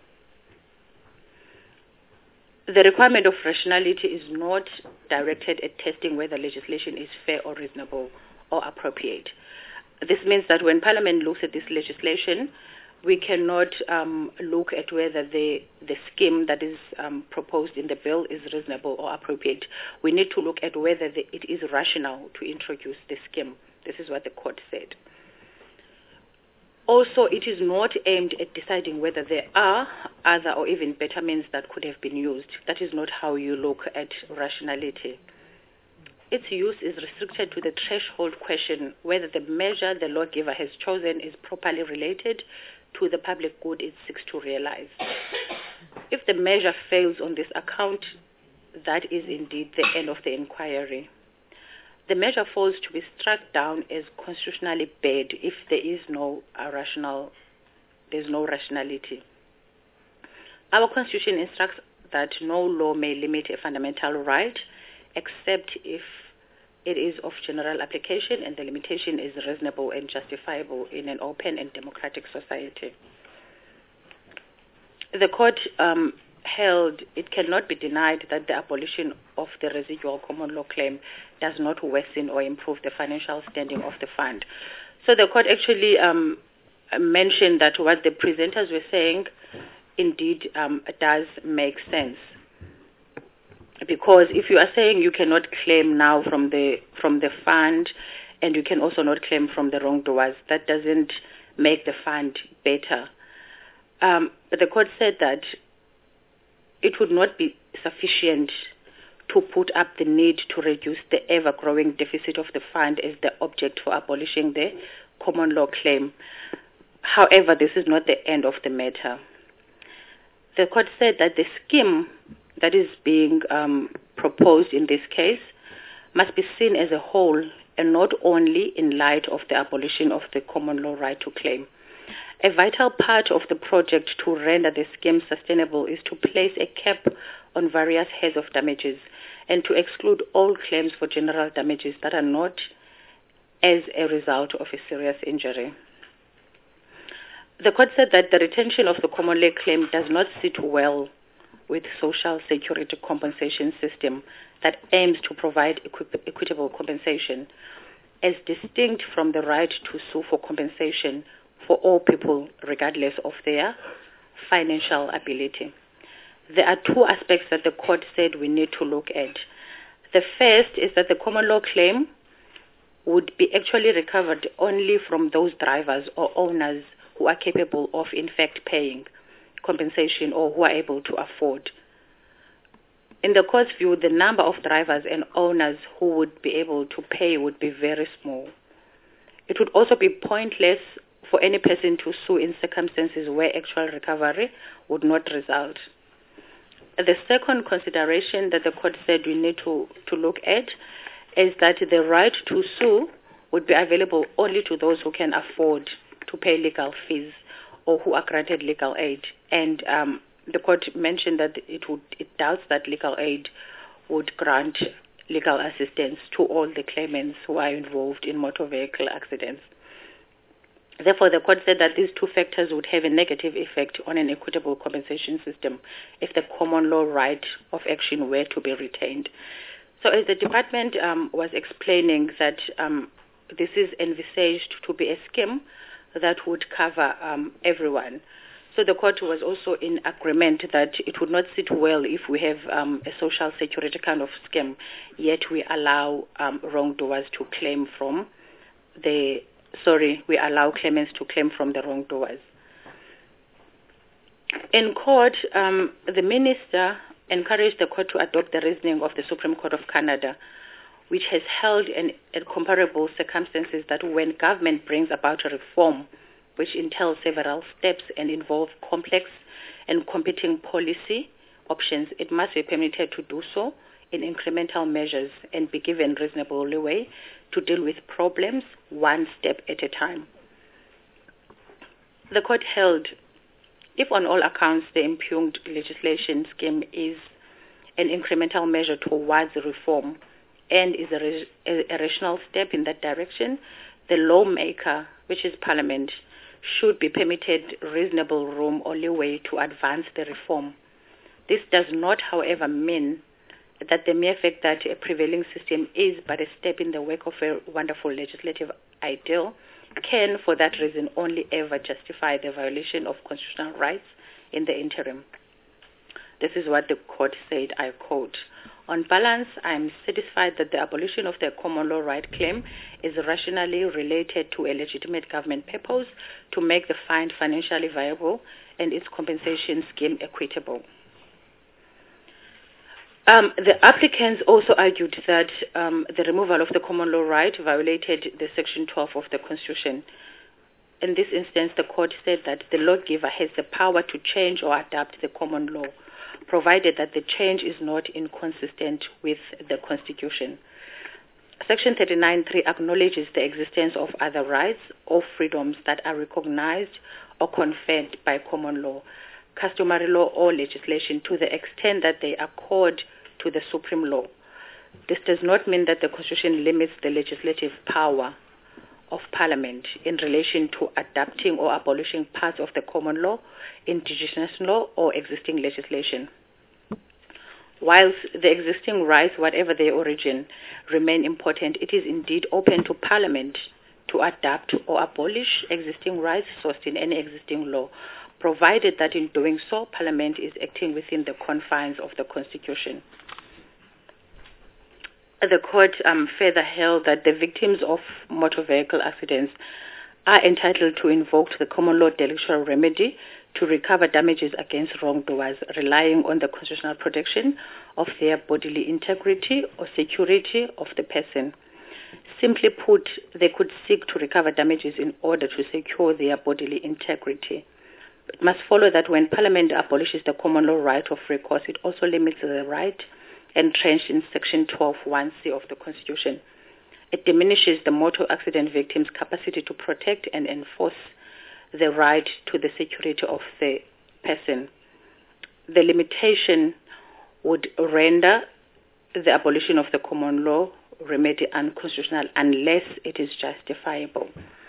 The requirement of rationality is not directed at testing whether legislation is fair or reasonable or appropriate. This means that when Parliament looks at this legislation, we cannot um, look at whether the, the scheme that is um, proposed in the bill is reasonable or appropriate. We need to look at whether the, it is rational to introduce the scheme. This is what the court said. Also, it is not aimed at deciding whether there are other or even better means that could have been used. That is not how you look at rationality. Its use is restricted to the threshold question whether the measure the lawgiver has chosen is properly related to the public good it seeks to realize. If the measure fails on this account, that is indeed the end of the inquiry. The measure falls to be struck down as constitutionally bad if there is no uh, rational, there's no rationality. Our Constitution instructs that no law may limit a fundamental right except if it is of general application and the limitation is reasonable and justifiable in an open and democratic society. The court um, held it cannot be denied that the abolition of the residual common law claim does not worsen or improve the financial standing of the fund. So the court actually um, mentioned that what the presenters were saying indeed um, does make sense. Because if you are saying you cannot claim now from the from the fund and you can also not claim from the wrongdoers, that doesn't make the fund better. Um, but the court said that it would not be sufficient to put up the need to reduce the ever-growing deficit of the fund as the object for abolishing the common law claim. However, this is not the end of the matter. The court said that the scheme that is being um, proposed in this case must be seen as a whole and not only in light of the abolition of the common law right to claim. A vital part of the project to render the scheme sustainable is to place a cap on various heads of damages and to exclude all claims for general damages that are not as a result of a serious injury. The court said that the retention of the common law claim does not sit well with social security compensation system that aims to provide equi- equitable compensation, as distinct from the right to sue for compensation for all people regardless of their financial ability. There are two aspects that the court said we need to look at. The first is that the common law claim would be actually recovered only from those drivers or owners who are capable of in fact paying compensation or who are able to afford. In the court's view, the number of drivers and owners who would be able to pay would be very small. It would also be pointless for any person to sue in circumstances where actual recovery would not result. The second consideration that the court said we need to, to look at is that the right to sue would be available only to those who can afford to pay legal fees or who are granted legal aid. And um, the court mentioned that it would it doubts that legal aid would grant legal assistance to all the claimants who are involved in motor vehicle accidents. Therefore, the court said that these two factors would have a negative effect on an equitable compensation system if the common law right of action were to be retained. So as the department um, was explaining that um, this is envisaged to be a scheme that would cover um, everyone. So the court was also in agreement that it would not sit well if we have um, a social security kind of scheme, yet we allow um, wrongdoers to claim from the, sorry, we allow claimants to claim from the wrongdoers. In court, um, the minister encouraged the court to adopt the reasoning of the Supreme Court of Canada, which has held in, in comparable circumstances that when government brings about a reform which entails several steps and involve complex and competing policy options, it must be permitted to do so in incremental measures and be given reasonable leeway to deal with problems one step at a time. The court held, if on all accounts the impugned legislation scheme is an incremental measure towards reform and is a, a, a rational step in that direction, the lawmaker, which is Parliament, should be permitted reasonable room or leeway to advance the reform. This does not, however, mean that the mere fact that a prevailing system is but a step in the work of a wonderful legislative ideal can, for that reason, only ever justify the violation of constitutional rights in the interim. This is what the court said, I quote, "On balance, I am satisfied that the abolition of the common law right claim is rationally related to a legitimate government purpose to make the fund financially viable and its compensation scheme equitable." Um, the applicants also argued that um, the removal of the common law right violated the Section twelve of the Constitution. In this instance, the court said that the lawgiver has the power to change or adapt the common law, provided that the change is not inconsistent with the Constitution. Section thirty-nine point three acknowledges the existence of other rights or freedoms that are recognized or conferred by common law, customary law, or legislation to the extent that they accord to the supreme law. This does not mean that the Constitution limits the legislative power of Parliament in relation to adapting or abolishing parts of the common law, indigenous law, or existing legislation. Whilst the existing rights, whatever their origin, remain important, it is indeed open to Parliament to adapt or abolish existing rights sourced in any existing law, provided that in doing so, Parliament is acting within the confines of the Constitution. The court um, further held that the victims of motor vehicle accidents are entitled to invoke the common law delictual remedy to recover damages against wrongdoers, relying on the constitutional protection of their bodily integrity or security of the person. Simply put, they could seek to recover damages in order to secure their bodily integrity. It must follow that when Parliament abolishes the common law right of recourse, it also limits the right entrenched in Section twelve point one C of the Constitution. It diminishes the motor accident victim's capacity to protect and enforce the right to the security of the person. The limitation would render the abolition of the common law remedy unconstitutional unless it is justifiable.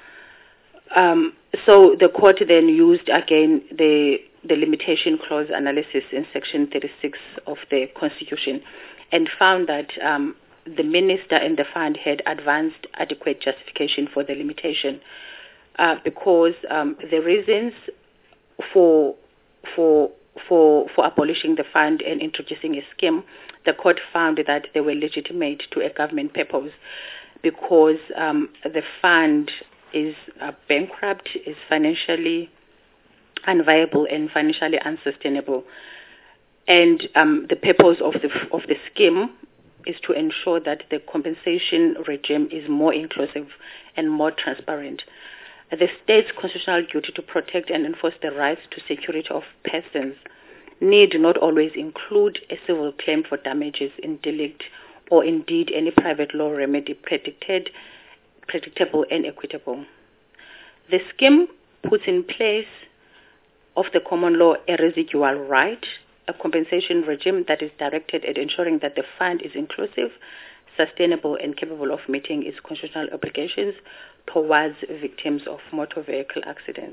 Um, so the court then used again the the limitation clause analysis in Section thirty-six of the Constitution and found that um, the minister and the fund had advanced adequate justification for the limitation uh, because um, the reasons for for for for abolishing the fund and introducing a scheme, the court found that they were legitimate to a government purpose because um, the fund is uh, bankrupt, is financially unviable and financially unsustainable. And um, the purpose of the of the scheme is to ensure that the compensation regime is more inclusive and more transparent. The state's constitutional duty to protect and enforce the rights to security of persons need not always include a civil claim for damages in delict or indeed any private law remedy predicted, predictable and equitable. The scheme puts in place of the common law a residual right, a compensation regime that is directed at ensuring that the fund is inclusive, sustainable and capable of meeting its constitutional obligations towards victims of motor vehicle accidents.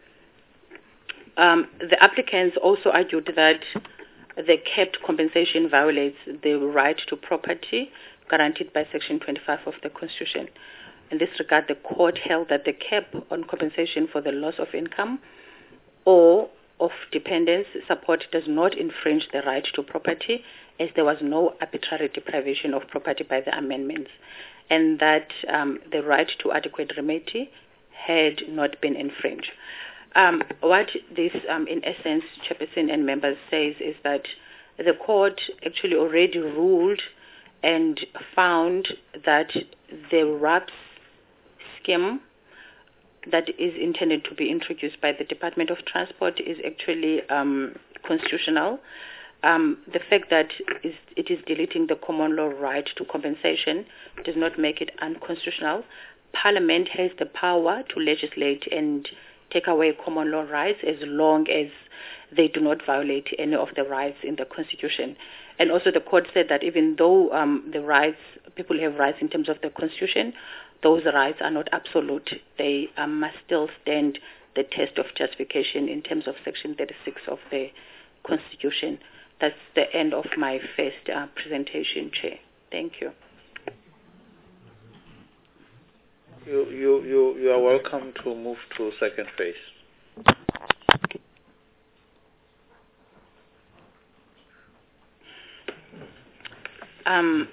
Um, the applicants also argued that the capped compensation violates the right to property guaranteed by Section twenty-five of the Constitution. In this regard, the court held that the cap on compensation for the loss of income or of dependence support does not infringe the right to property, as there was no arbitrary deprivation of property by the amendments, and that um, the right to adequate remedy had not been infringed. Um, what this, um, in essence, Chairperson and members says is that the court actually already ruled and found that the RAPS scheme that is intended to be introduced by the Department of Transport is actually um, constitutional. Um, the fact that is, it is deleting the common law right to compensation does not make it unconstitutional. Parliament has the power to legislate and take away common law rights as long as they do not violate any of the rights in the Constitution. And also the court said that even though um, the rights, people have rights in terms of the Constitution, those rights are not absolute. They um, must still stand the test of justification in terms of Section thirty-six of the Constitution. That's the end of my first uh, presentation, Chair. Thank you. You, you, you, you are welcome to move to second phase. Um,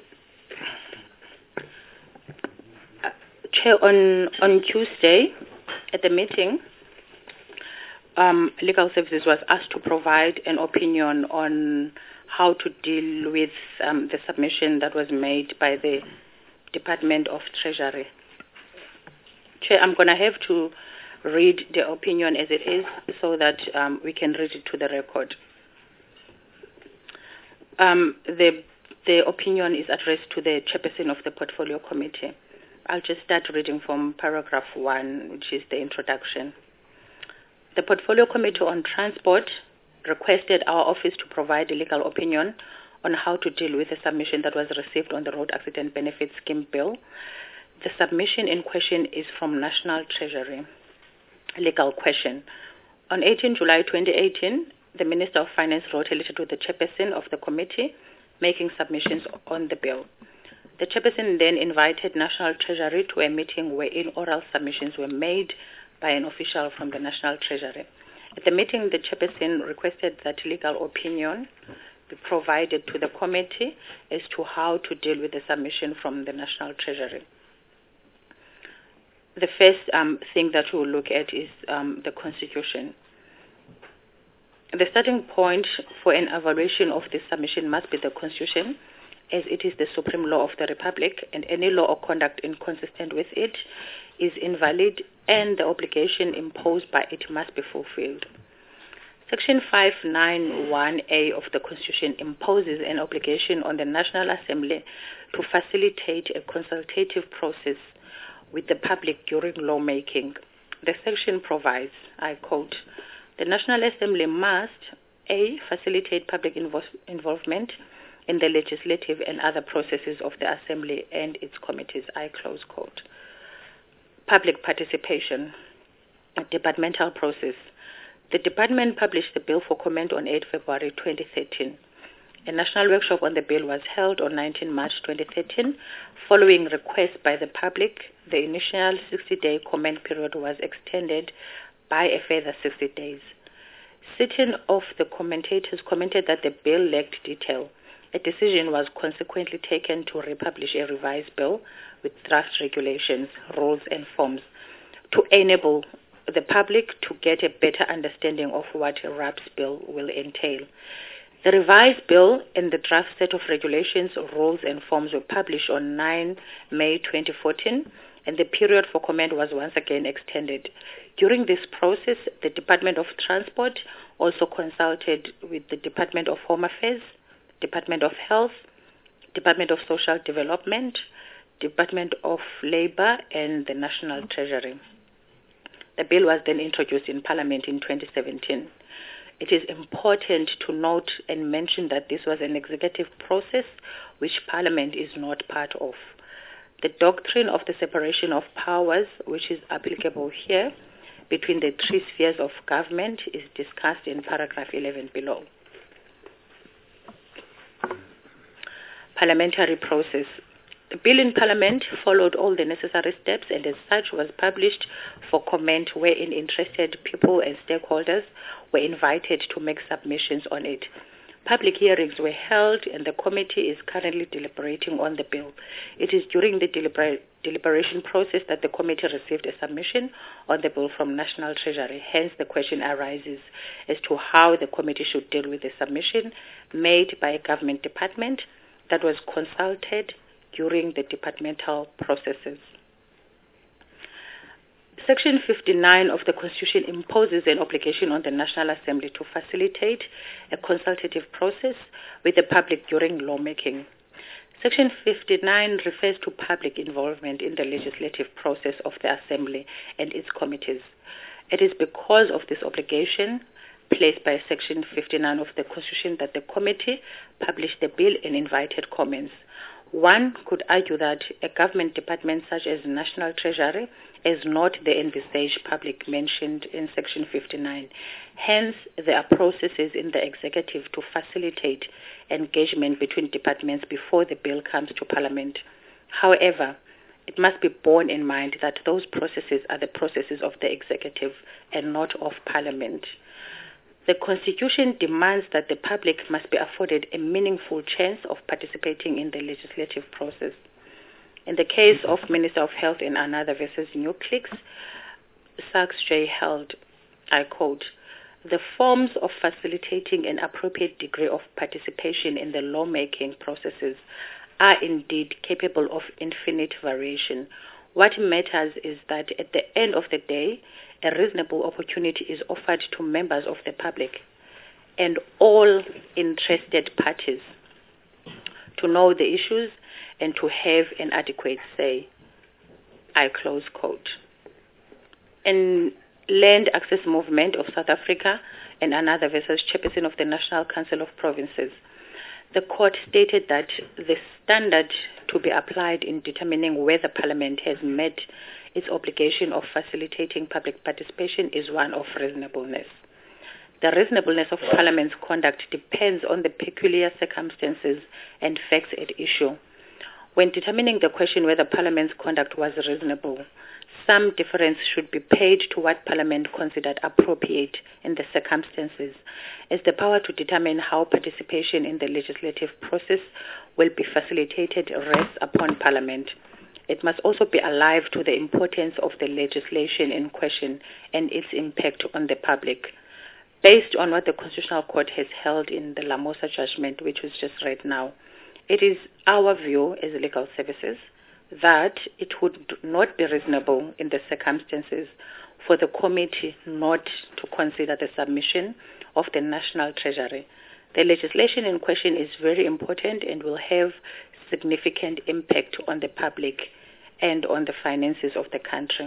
uh, Chair, on, on Tuesday at the meeting, um, Legal Services was asked to provide an opinion on how to deal with um, the submission that was made by the Department of Treasury. Chair, I'm going to have to read the opinion as it is so that um, we can read it to the record. Um, the, the opinion is addressed to the Chairperson of the Portfolio Committee. I'll just start reading from paragraph one, which is the introduction. The Portfolio Committee on Transport requested our office to provide a legal opinion on how to deal with the submission that was received on the Road Accident Benefit Scheme Bill. The submission in question is from National Treasury. Legal question. On the eighteenth of July twenty eighteen, the Minister of Finance wrote a letter to the Chairperson of the committee making submissions on the bill. The Chairperson then invited National Treasury to a meeting wherein oral submissions were made by an official from the National Treasury. At the meeting, the Chairperson requested that legal opinion be provided to the committee as to how to deal with the submission from the National Treasury. The first um, thing that we'll look at is um, the Constitution. The starting point for an evaluation of this submission must be the Constitution, as it is the supreme law of the Republic, and any law or conduct inconsistent with it is invalid, and the obligation imposed by it must be fulfilled. Section five ninety-one A of the Constitution imposes an obligation on the National Assembly to facilitate a consultative process with the public during lawmaking. The section provides, I quote, the National Assembly must A. facilitate public invo- involvement in the legislative and other processes of the Assembly and its committees, I close quote. Public participation, a departmental process. The department published the bill for comment on the eighth of February twenty thirteen. A national workshop on the bill was held on the nineteenth of March twenty thirteen. Following request by the public, the initial sixty-day comment period was extended by a further sixty days. Certain of the commentators commented that the bill lacked detail. A decision was consequently taken to republish a revised bill with draft regulations, rules, and forms to enable the public to get a better understanding of what a RAPS bill will entail. The revised bill and the draft set of regulations, rules, and forms were published on the ninth of May twenty fourteen, and the period for comment was once again extended. During this process, the Department of Transport also consulted with the Department of Home Affairs, Department of Health, Department of Social Development, Department of Labor, and the National Treasury. The bill was then introduced in Parliament in twenty seventeen. It is important to note and mention that this was an executive process which Parliament is not part of. The doctrine of the separation of powers, which is applicable here between the three spheres of government, is discussed in paragraph eleven below. Parliamentary process. The bill in Parliament followed all the necessary steps and as such was published for comment, wherein interested people and stakeholders were invited to make submissions on it. Public hearings were held and the committee is currently deliberating on the bill. It is during the deliber- deliberation process that the committee received a submission on the bill from National Treasury. Hence, the question arises as to how the committee should deal with the submission made by a government department that was consulted during the departmental processes. Section fifty-nine of the Constitution imposes an obligation on the National Assembly to facilitate a consultative process with the public during lawmaking. Section fifty-nine refers to public involvement in the legislative process of the Assembly and its committees. It is because of this obligation placed by Section fifty-nine of the Constitution that the committee published the bill and invited comments. One could argue that a government department such as National Treasury is not the envisaged public mentioned in Section fifty-nine. Hence, there are processes in the executive to facilitate engagement between departments before the bill comes to Parliament. However, it must be borne in mind that those processes are the processes of the executive and not of Parliament. The Constitution demands that the public must be afforded a meaningful chance of participating in the legislative process. In the case of Minister of Health in Another versus NUCLIX, Sachs J. held, I quote, "The forms of facilitating an appropriate degree of participation in the lawmaking processes are indeed capable of infinite variation. What matters is that at the end of the day, a reasonable opportunity is offered to members of the public and all interested parties to know the issues and to have an adequate say." I close quote. In Land Access Movement of South Africa and Another versus Chairperson of the National Council of Provinces, the court stated that the standard to be applied in determining whether Parliament has met its obligation of facilitating public participation is one of reasonableness. The reasonableness of Parliament's conduct depends on the peculiar circumstances and facts at issue. When determining the question whether Parliament's conduct was reasonable, some deference should be paid to what Parliament considered appropriate in the circumstances, as the power to determine how participation in the legislative process will be facilitated rests upon Parliament. It must also be alive to the importance of the legislation in question and its impact on the public. Based on what the Constitutional Court has held in the Lamosa judgment, which was just read now, it is our view as legal services that it would not be reasonable in the circumstances for the committee not to consider the submission of the National Treasury. The legislation in question is very important and will have significant impact on the public and on the finances of the country.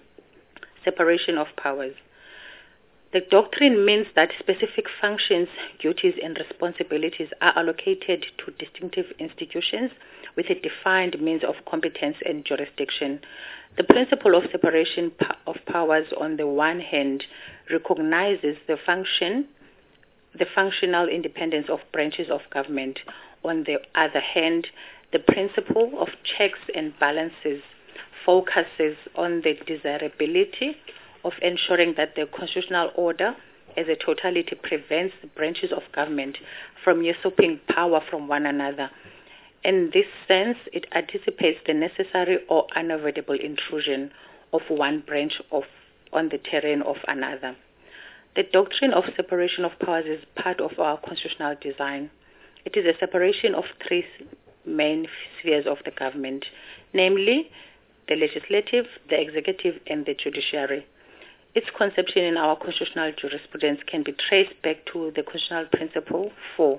Separation of powers. The doctrine means that specific functions, duties, and responsibilities are allocated to distinctive institutions with a defined means of competence and jurisdiction. The principle of separation of powers, on the one hand, recognizes the function, the functional independence of branches of government. On the other hand, the principle of checks and balances focuses on the desirability of ensuring that the constitutional order as a totality prevents the branches of government from usurping power from one another. In this sense, it anticipates the necessary or unavoidable intrusion of one branch of, on the terrain of another. The doctrine of separation of powers is part of our constitutional design. It is a separation of three main spheres of the government, namely the legislative, the executive, and the judiciary. Its conception in our constitutional jurisprudence can be traced back to the constitutional principle four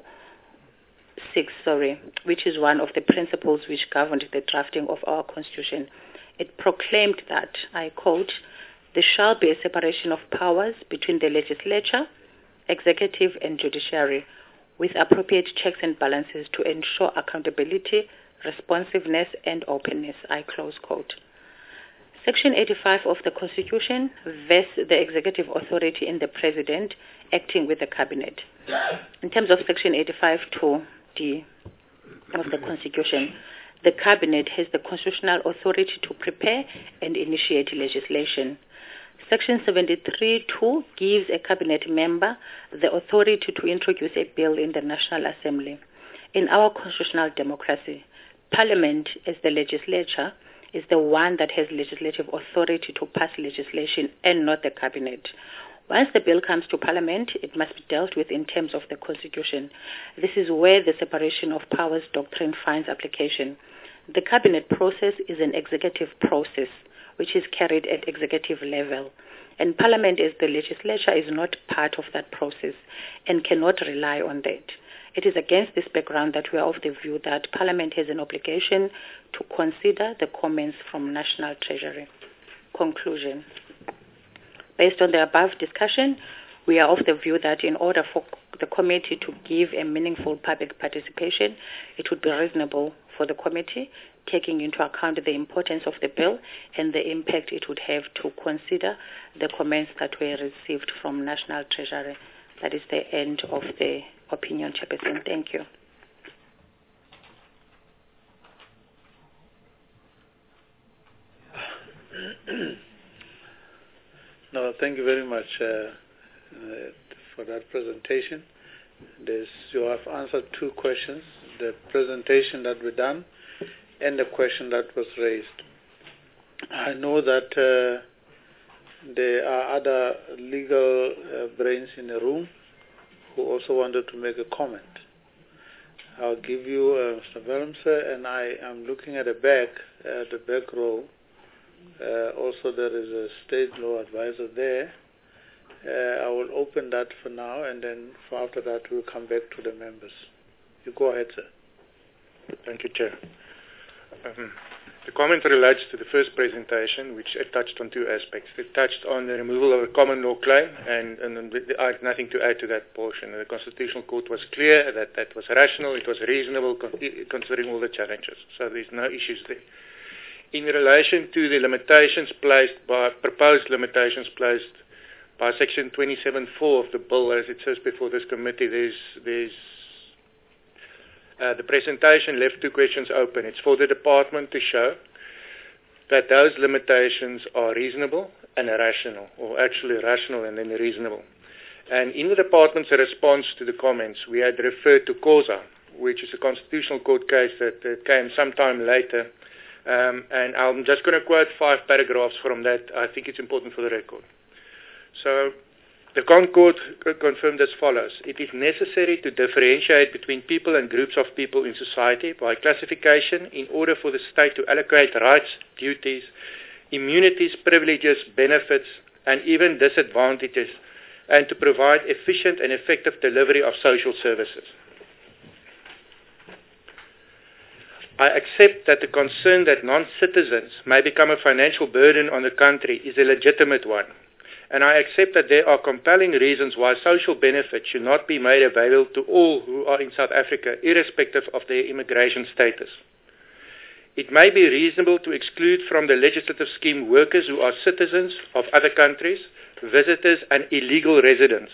six, sorry, which is one of the principles which governed the drafting of our constitution. It proclaimed that, I quote, "There shall be a separation of powers between the legislature executive and judiciary, with appropriate checks and balances to ensure accountability, responsiveness, and openness. I close quote. Section eighty-five of the Constitution vests the executive authority in the President acting with the Cabinet. In terms of Section eighty-five two D of the Constitution, the Cabinet has the constitutional authority to prepare and initiate legislation. Section seventy-three two gives a Cabinet member the authority to introduce a bill in the National Assembly. In our constitutional democracy, Parliament, as the legislature, is the one that has legislative authority to pass legislation and not the Cabinet. Once the bill comes to Parliament, it must be dealt with in terms of the Constitution. This is where the separation of powers doctrine finds application. The Cabinet process is an executive process, which is carried at executive level. And Parliament as the legislature is not part of that process and cannot rely on that. It is against this background that we are of the view that Parliament has an obligation to consider the comments from National Treasury. Conclusion. Based on the above discussion, we are of the view that in order for the committee to give a meaningful public participation, it would be reasonable for the committee, taking into account the importance of the bill and the impact it would have, to consider the comments that were received from National Treasury. That is the end of the opinion, Chairperson. Thank you. No, thank you very much uh, uh, for that presentation. There's, you have answered two questions, the presentation that we done and the question that was raised. I know that uh, there are other legal uh, brains in the room who also wanted to make a comment. I'll give you uh, Mister Willemse, and I am looking at the back, uh, the back row. Uh, also, there is a state law advisor there. Uh, I will open that for now, and then for after that, we'll come back to the members. You go ahead, sir. Thank you, Chair. Um, the comment relates to the first presentation, which it touched on two aspects. It touched on the removal of a common law claim, and, and I have nothing to add to that portion. The Constitutional Court was clear that that was rational, it was reasonable, considering all the challenges. So there's no issues there. In relation to the limitations placed by, proposed limitations placed by Section twenty-seven four of the bill, as it says before this committee, there's, there's uh, the presentation left two questions open. It's for the department to show that those limitations are reasonable and rational, or actually rational and then reasonable. And in the department's response to the comments, we had referred to CAUSA, which is a Constitutional Court case that, that came sometime later. Um, and I'm just going to quote five paragraphs from that. I think it's important for the record. So, the Concord confirmed as follows. It is necessary to differentiate between people and groups of people in society by classification in order for the state to allocate rights, duties, immunities, privileges, benefits, and even disadvantages, and to provide efficient and effective delivery of social services. I accept that the concern that non-citizens may become a financial burden on the country is a legitimate one, and I accept that there are compelling reasons why social benefits should not be made available to all who are in South Africa, irrespective of their immigration status. It may be reasonable to exclude from the legislative scheme workers who are citizens of other countries, visitors, and illegal residents.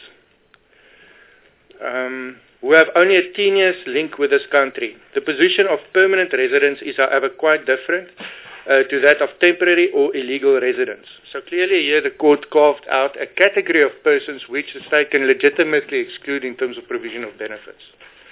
Um, who have only a tenuous link with this country. The position of permanent residents is, however, quite different uh, to that of temporary or illegal residents. So clearly here the court carved out a category of persons which the state can legitimately exclude in terms of provision of benefits.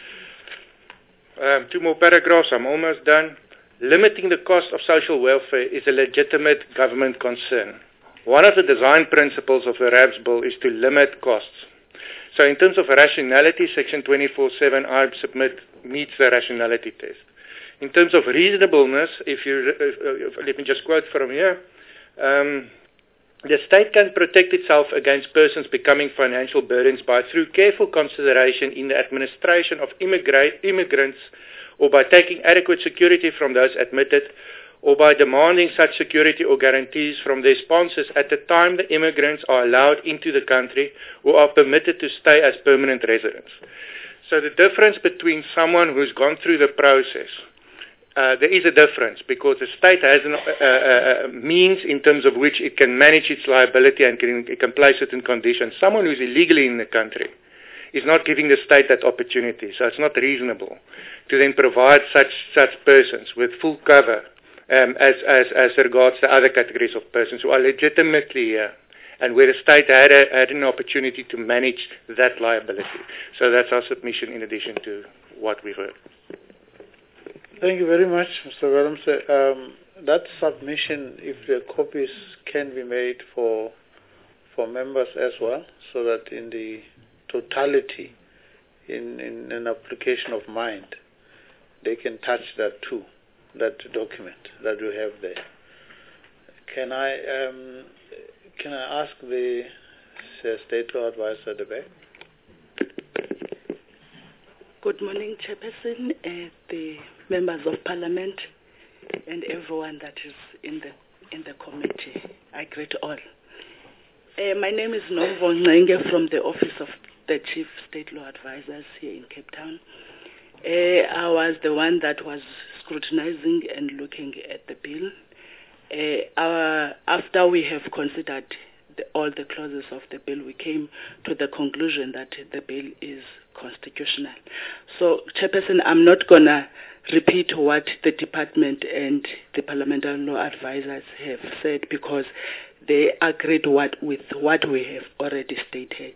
Um, two more paragraphs, I'm almost done. Limiting the cost of social welfare is a legitimate government concern. One of the design principles of the R A B S bill is to limit costs. So in terms of rationality, Section twenty-four seven I submit meets the rationality test. In terms of reasonableness, if you if, if, let me just quote from here, um, the state can protect itself against persons becoming financial burdens by through careful consideration in the administration of immigra- immigrants or by taking adequate security from those admitted or by demanding such security or guarantees from their sponsors at the time the immigrants are allowed into the country or are permitted to stay as permanent residents. So the difference between someone who's gone through the process, uh, there is a difference because the state has a uh, uh, means in terms of which it can manage its liability and can, it can place certain conditions. Someone who's illegally in the country is not giving the state that opportunity, so it's not reasonable to then provide such such persons with full cover um, as, as, as regards the other categories of persons who are legitimately here. And where the state had, a, had an opportunity to manage that liability. So that's our submission in addition to what we've heard. Thank you very much, Mister Williams. Um, that submission, if the copies can be made for for members as well, so that in the totality, in, in an application of mind, they can touch that too, that document that we have there. Can I... Um, Can I ask the uh, State Law Advisor at the back? Good morning, Chairperson, uh, the members of Parliament, and everyone that is in the in the committee. I greet all. Uh, my name is Nomvo Ngenge from the Office of the Chief State Law Advisors here in Cape Town. Uh, I was the one that was scrutinizing and looking at the bill. Uh, our, after we have considered the, all the clauses of the bill, we came to the conclusion that the bill is constitutional. So, Chairperson, I'm not going to repeat what the department and the parliamentary law advisors have said because they agreed what, with what we have already stated.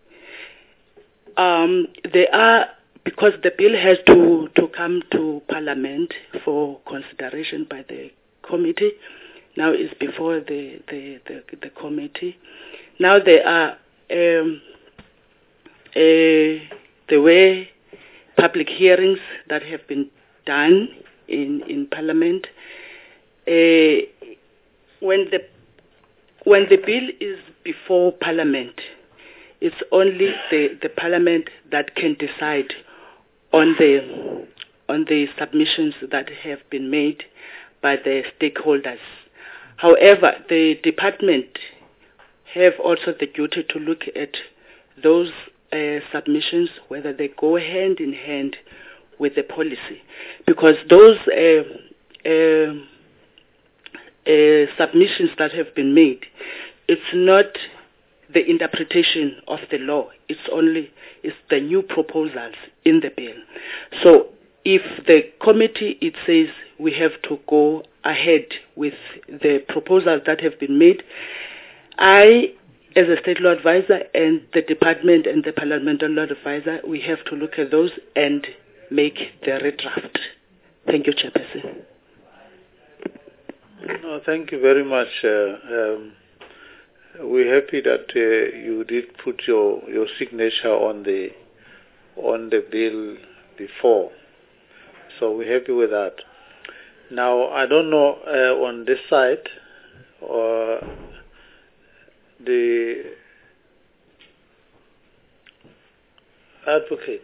Um, they are, because the bill has to, to come to Parliament for consideration by the committee. Now it's before the, the, the, the committee. Now there are um, uh, the way public hearings that have been done in, in Parliament. Uh, when the when the bill is before Parliament, it's only the, the Parliament that can decide on the on the submissions that have been made by the stakeholders. However, the department have also the duty to look at those uh, submissions, whether they go hand in hand with the policy, because those uh, uh, uh, submissions that have been made, it's not the interpretation of the law. It's only it's the new proposals in the bill. So if the committee, it says we have to go ahead with the proposals that have been made, I, as a state law advisor, and the department and the parliamentary law advisor, we have to look at those and make the redraft. Thank you, Chairperson. No, thank you very much. Uh, um, we're happy that uh, you did put your, your signature on the on the bill before. So we're happy with that. Now, I don't know uh, on this side, or the advocate,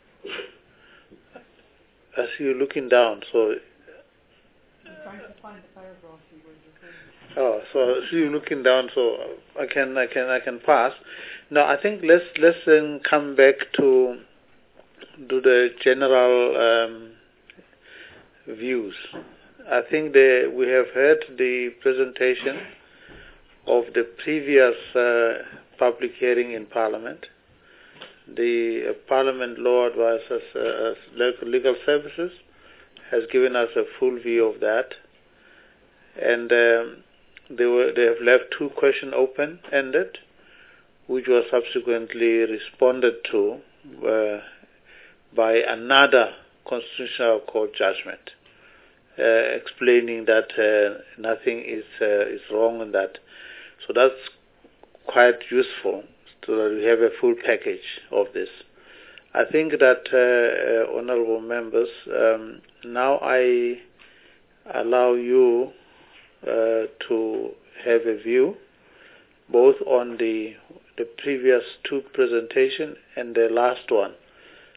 I see you looking down, so... I'm trying to find the paragraph you were referring to. Oh, so I see you looking down, so I can, I can, I can pass. Now, I think let's, let's then come back to do the general um, views. I think the, we have heard the presentation of the previous uh, public hearing in Parliament. The uh, Parliament Law Advisors, uh, Legal Services, has given us a full view of that. And um, they, were, they have left two questions open-ended, which were subsequently responded to uh, by another Constitutional Court judgment, uh, explaining that uh, nothing is uh, is wrong in that. So that's quite useful, so that we have a full package of this. I think that, uh, uh, honourable members, um, now I allow you uh, to have a view, both on the the previous two presentations and the last one,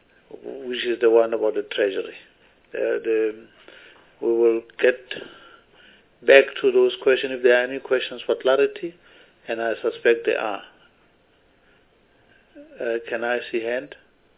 which is the one about the Treasury. Uh, the, we will get back to those questions if there are any questions for clarity, and I suspect there are. Uh, can I see hand?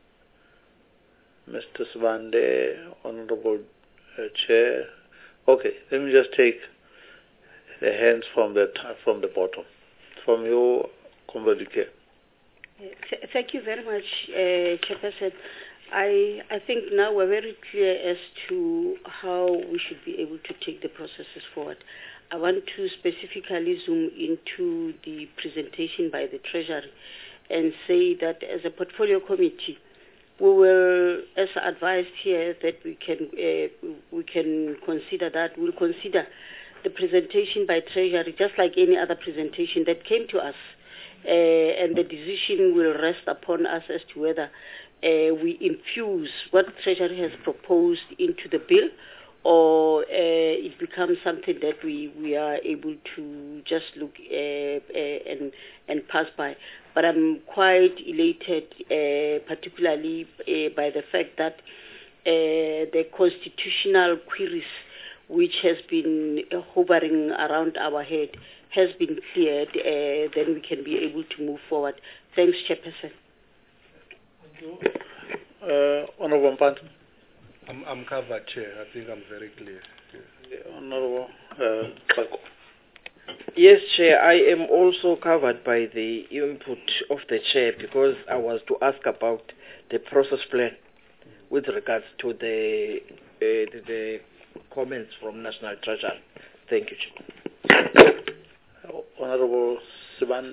Mister Svande, Honorable uh, Chair. Okay, let me just take the hands from the from the bottom. From you, Kombalike. Thank you very much, uh, Chairperson. I, I think now we're very clear as to how we should be able to take the processes forward. I want to specifically zoom into the presentation by the Treasury and say that as a portfolio committee, we will, as advised here, that we can uh, we can consider that. We'll consider the presentation by Treasury just like any other presentation that came to us, uh, and the decision will rest upon us as to whether uh, we infuse what Treasury has proposed into the bill, or uh, it becomes something that we, we are able to just look uh, uh, and and pass by. But I'm quite elated, uh, particularly uh, by the fact that uh, the constitutional queries which has been hovering around our head has been cleared. Uh, then we can be able to move forward. Thanks, Chairperson. Thank you. Uh, Honorable Mpanta. I'm, I'm covered, Chair. I think I'm very clear. Yeah. Honorable uh, Yes, Chair. I am also covered by the input of the Chair because I was to ask about the process plan with regards to the uh, the, the comments from National Treasury. Thank you, Chair. Honorable Sibande.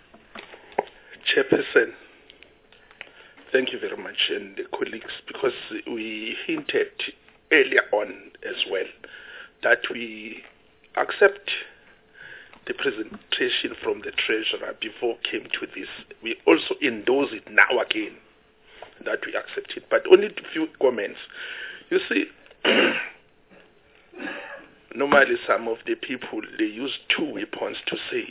Chairperson, thank you very much, and the colleagues, because we hinted earlier on as well that we accept the presentation from the Treasurer before came to this. We also endorse it now again, that we accept it, but only a few comments. You see, normally some of the people, they use two weapons to say,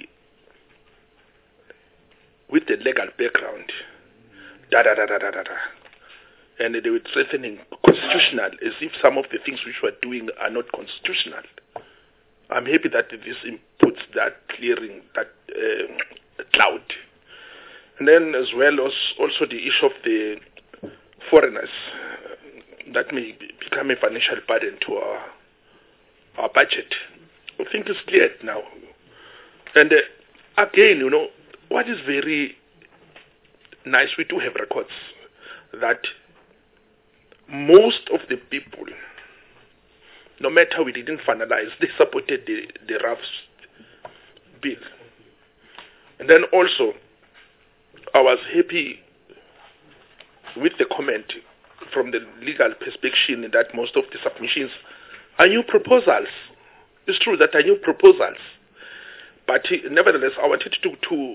with the legal background, da da da da da da da. And they were threatening constitutional, as if some of the things which we're doing are not constitutional. I'm happy that this inputs that clearing that uh, cloud. And then as well as also the issue of the foreigners uh, that may become a financial burden to our our budget. I think it's clear now. And uh, again, you know, what is very nice, we do have records that most of the people, no matter we didn't finalize, they supported the, the R A F's bill. And then also, I was happy with the comment from the legal perspective that most of the submissions are new proposals. It's true that are new proposals. But nevertheless, I wanted to, to,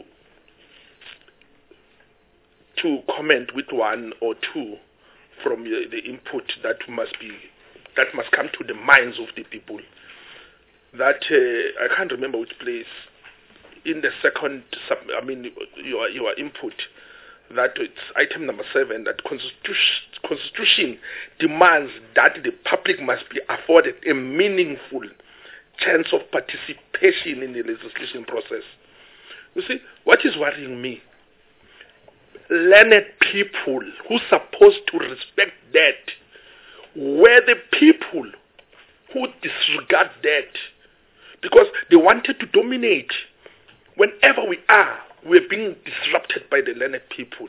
to comment with one or two from the, the input that must be that must come to the minds of the people. That uh, I can't remember which place in the second sub, I mean your your input, that it's item number seven, that constitution, constitution demands that the public must be afforded a meaningful chance of participation in the legislation process. You see, what is worrying me? Learned people who are supposed to respect that were the people who disregard that, because they wanted to dominate. Whenever we are, we're being disrupted by the learned people.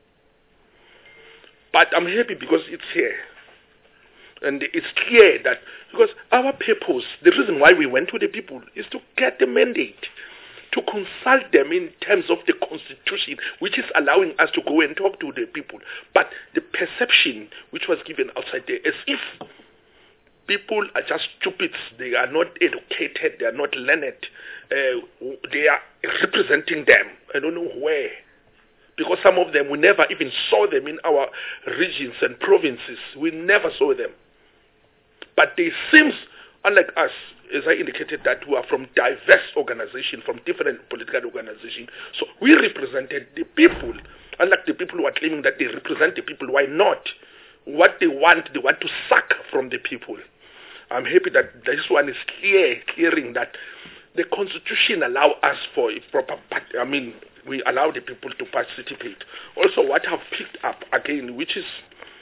But I'm happy because it's here. And it's clear that, because our purpose, the reason why we went to the people is to get the mandate, to consult them in terms of the constitution, which is allowing us to go and talk to the people. But the perception which was given outside there, as if people are just stupids, they are not educated, they are not learned, uh, they are representing them. I don't know where. Because some of them, we never even saw them in our regions and provinces. We never saw them. But they seem, unlike us, as I indicated, that we are from diverse organizations, from different political organizations. So we represented the people, unlike the people who are claiming that they represent the people. Why not? What they want, they want to suck from the people. I'm happy that this one is clear, clearing that the Constitution allow us for a proper, I mean, we allow the people to participate. Also, what I've picked up again, which is,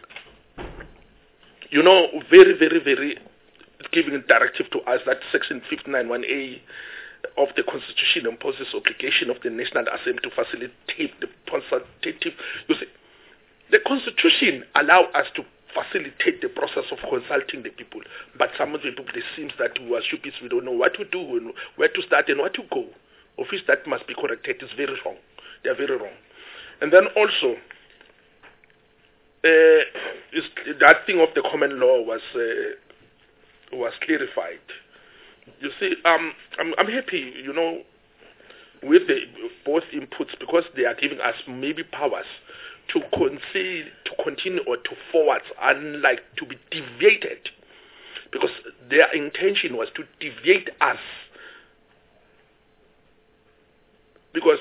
you know, very, very, very giving a directive to us that Section fifty-nine one A of the Constitution imposes obligation of the National Assembly to facilitate the consultative. You see, the Constitution allow us to facilitate the process of consulting the people, but some of the people, it seems that we are stupid, we don't know what to do, and where to start and where to go. Of which that must be corrected. It's very wrong. They are very wrong. And then also, uh, is, that thing of the common law was uh, was clarified. You see, um, I'm, I'm happy, you know, with the both inputs, because they are giving us maybe powers to concede, to continue or to forward, unlike to be deviated, because their intention was to deviate us. Because,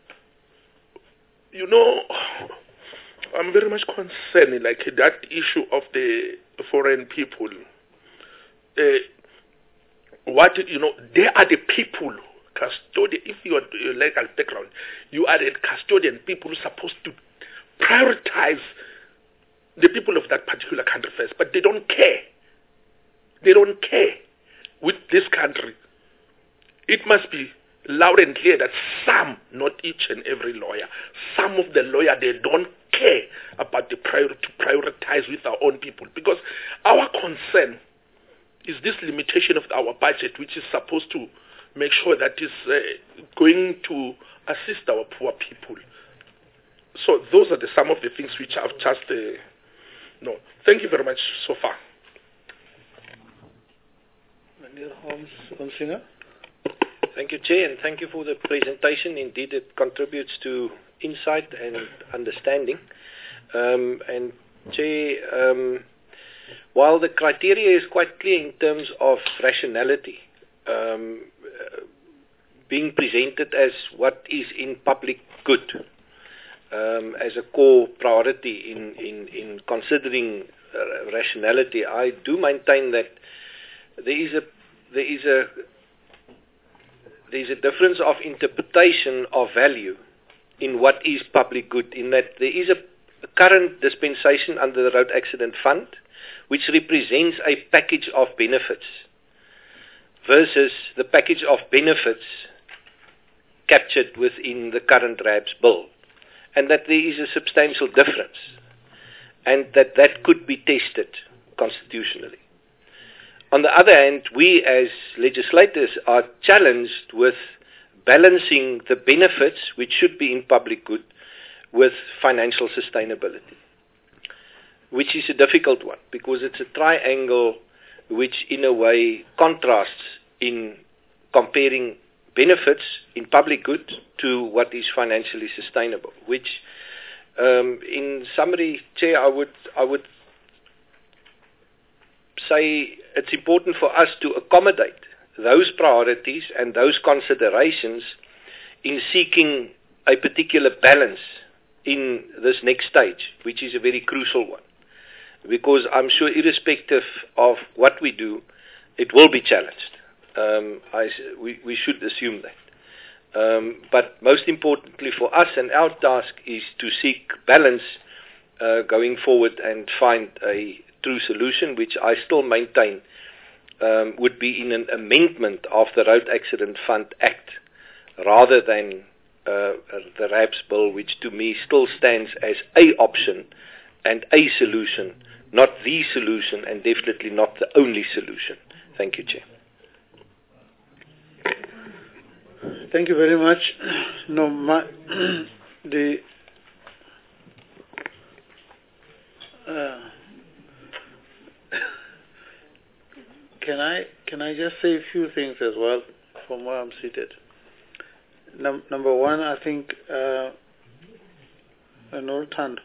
you know, I'm very much concerned, like that issue of the foreign people. Uh, what, you know, they are the people, custodian, if you are your legal background, you are the custodian people who are supposed to prioritize the people of that particular country first, but they don't care. They don't care with this country. It must be loud and clear that some, not each and every lawyer, some of the lawyers, they don't care about the prior to prioritize with our own people, because our concern is this limitation of our budget, which is supposed to make sure that is uh, going to assist our poor people. So those are the, some of the things which I've just, uh, no. Thank you very much so far. Thank you, Chair, and thank you for the presentation. Indeed, it contributes to insight and understanding. Um, and Chair, um, while the criteria is quite clear in terms of rationality, um, uh, being presented as what is in public good, um, as a core priority in, in, in considering uh, rationality, I do maintain that there is a there is a there is a difference of interpretation of value in what is public good, in that there is a, a current dispensation under the Road Accident Fund, which represents a package of benefits versus the package of benefits captured within the current R A B S bill, and that there is a substantial difference, and that that could be tested constitutionally. On the other hand, we as legislators are challenged with balancing the benefits, which should be in public good, with financial sustainability, which is a difficult one, because it's a triangle which in a way contrasts in comparing benefits in public good to what is financially sustainable, which um, in summary, Chair, I would, I would say it's important for us to accommodate those priorities and those considerations in seeking a particular balance in this next stage, which is a very crucial one. Because I'm sure irrespective of what we do, it will be challenged. Um, I, we, we should assume that. Um, but most importantly for us, and our task is to seek balance uh, going forward and find a true solution, which I still maintain um, would be in an amendment of the Road Accident Fund Act rather than uh, the R A B S bill, which to me still stands as a option and a solution, not the solution, and definitely not the only solution. Thank you, Chair. Thank you very much. No, my, the uh, can I can I just say a few things as well from where I'm seated. Num number one, I think uh, an old hand.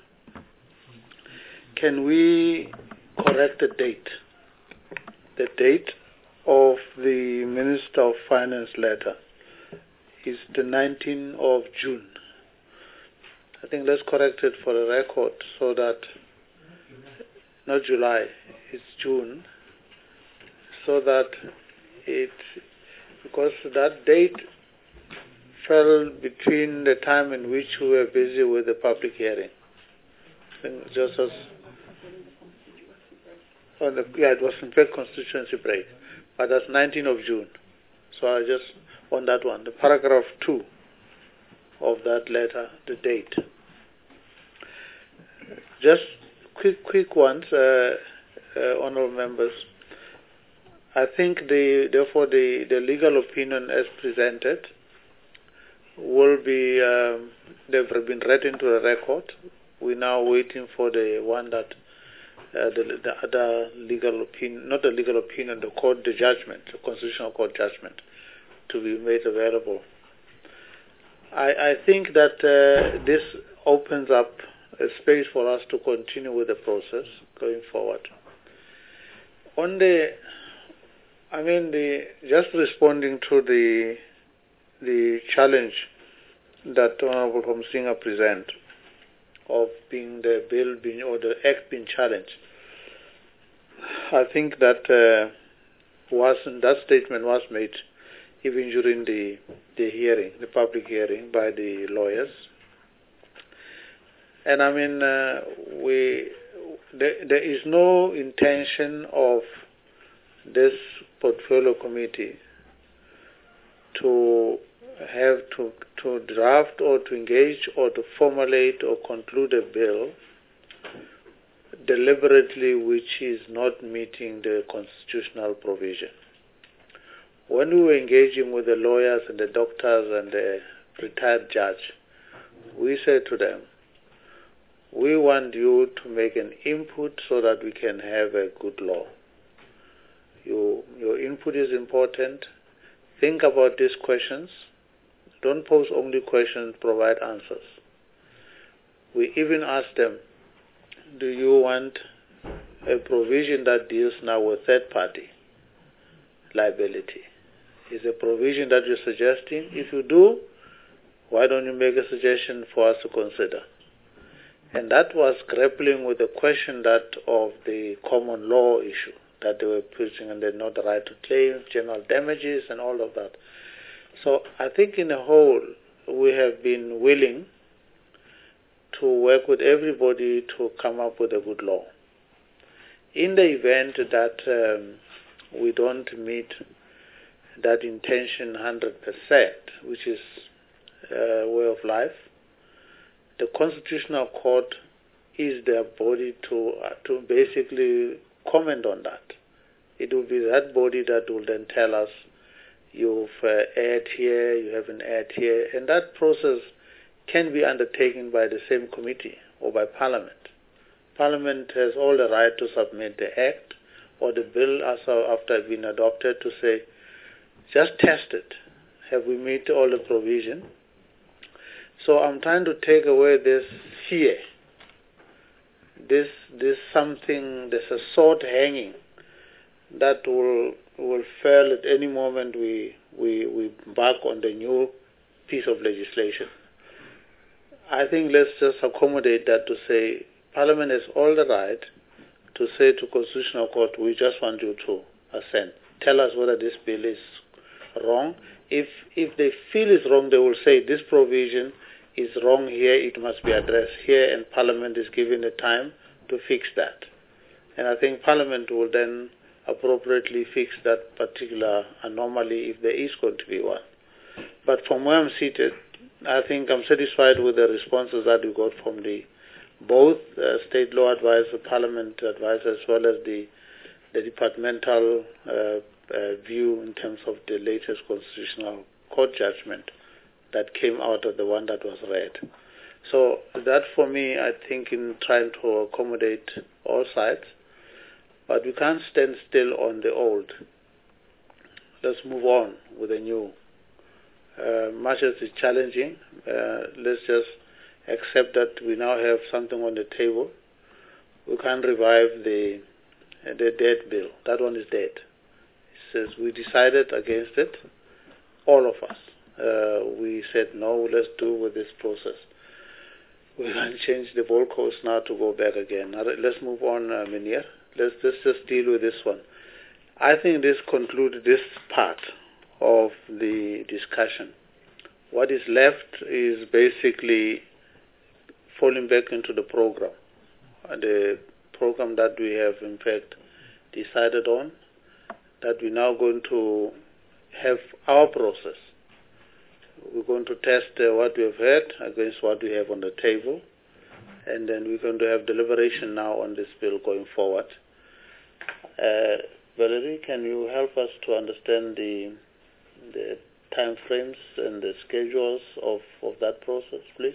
Can we correct the date? The date of the Minister of Finance letter is the nineteenth of June. I think let's correct it for the record so that, not July, it's June, so that it, because that date fell between the time in which we were busy with the public hearing. And just as on the, yeah, it was in fact constituency break, but that's nineteenth of June. So I just, on that one, the paragraph two of that letter, the date. Just quick, quick ones, uh, uh, honorable members. I think the, therefore the, the legal opinion as presented will be, um, they've been read into the record. We're now waiting for the one that, uh, the, the other legal opinion, not the legal opinion, the court, the judgment, the constitutional court judgment, to be made available. I, I think that uh, this opens up a space for us to continue with the process going forward. On the, I mean, the just responding to the the challenge that Honorable Homsinga present of being the bill being or the act being challenged, I think that uh, was that statement was made even during the the hearing, the public hearing by the lawyers. And I mean, uh, we there, there is no intention of this portfolio committee to have to to draft or to engage or to formulate or conclude a bill deliberately which is not meeting the constitutional provision. When we were engaging with the lawyers and the doctors and the retired judge, we said to them, we want you to make an input so that we can have a good law. You, your input is important. Think about these questions. Don't pose only questions, provide answers. We even asked them, do you want a provision that deals now with third-party liability? Is a provision that you're suggesting? If you do, why don't you make a suggestion for us to consider? And that was grappling with the question that of the common law issue that they were pushing, and they know the right to claim, general damages, and all of that. So I think in a whole, we have been willing to work with everybody to come up with a good law. In the event that um, we don't meet that intention one hundred percent, which is a way of life, the Constitutional Court is their body to uh, to basically comment on that. It will be that body that will then tell us, you've uh, erred here, you haven't erred here, and that process can be undertaken by the same committee or by Parliament. Parliament has all the right to submit the Act or the bill also after it's been adopted to say, just test it. Have we met all the provision? So I'm trying to take away this fear, this this something, there's a sword hanging that will will fail at any moment we we we embark on the new piece of legislation. I think let's just accommodate that to say Parliament has all the right to say to Constitutional Court, we just want you to assent. Tell us whether this bill is wrong. If if they feel it's wrong, they will say this provision is wrong here, it must be addressed here, and Parliament is given the time to fix that. And I think Parliament will then appropriately fix that particular anomaly if there is going to be one. But from where I'm seated, I think I'm satisfied with the responses that we got from the both uh, state law advisor, Parliament advisor, as well as the, the departmental uh, uh, view in terms of the latest Constitutional Court judgment that came out of the one that was read. So that for me, I think in trying to accommodate all sides, but we can't stand still on the old. Let's move on with the new. Uh, much as it's challenging, uh, let's just accept that we now have something on the table. We can't revive the the dead bill. That one is dead. It says we decided against it, all of us. Uh, we said no, let's do with this process. We can't change the ball course now to go back again. Now, let's move on, uh, Minir. Let's, let's just deal with this one. I think this concludes this part of the discussion. What is left is basically falling back into the program, the program that we have in fact decided on, that we're now going to have our process. We're going to test uh, what we have heard against what we have on the table, and then we're going to have deliberation now on this bill going forward. Uh, Valerie, can you help us to understand the the time frames and the schedules of, of that process, please?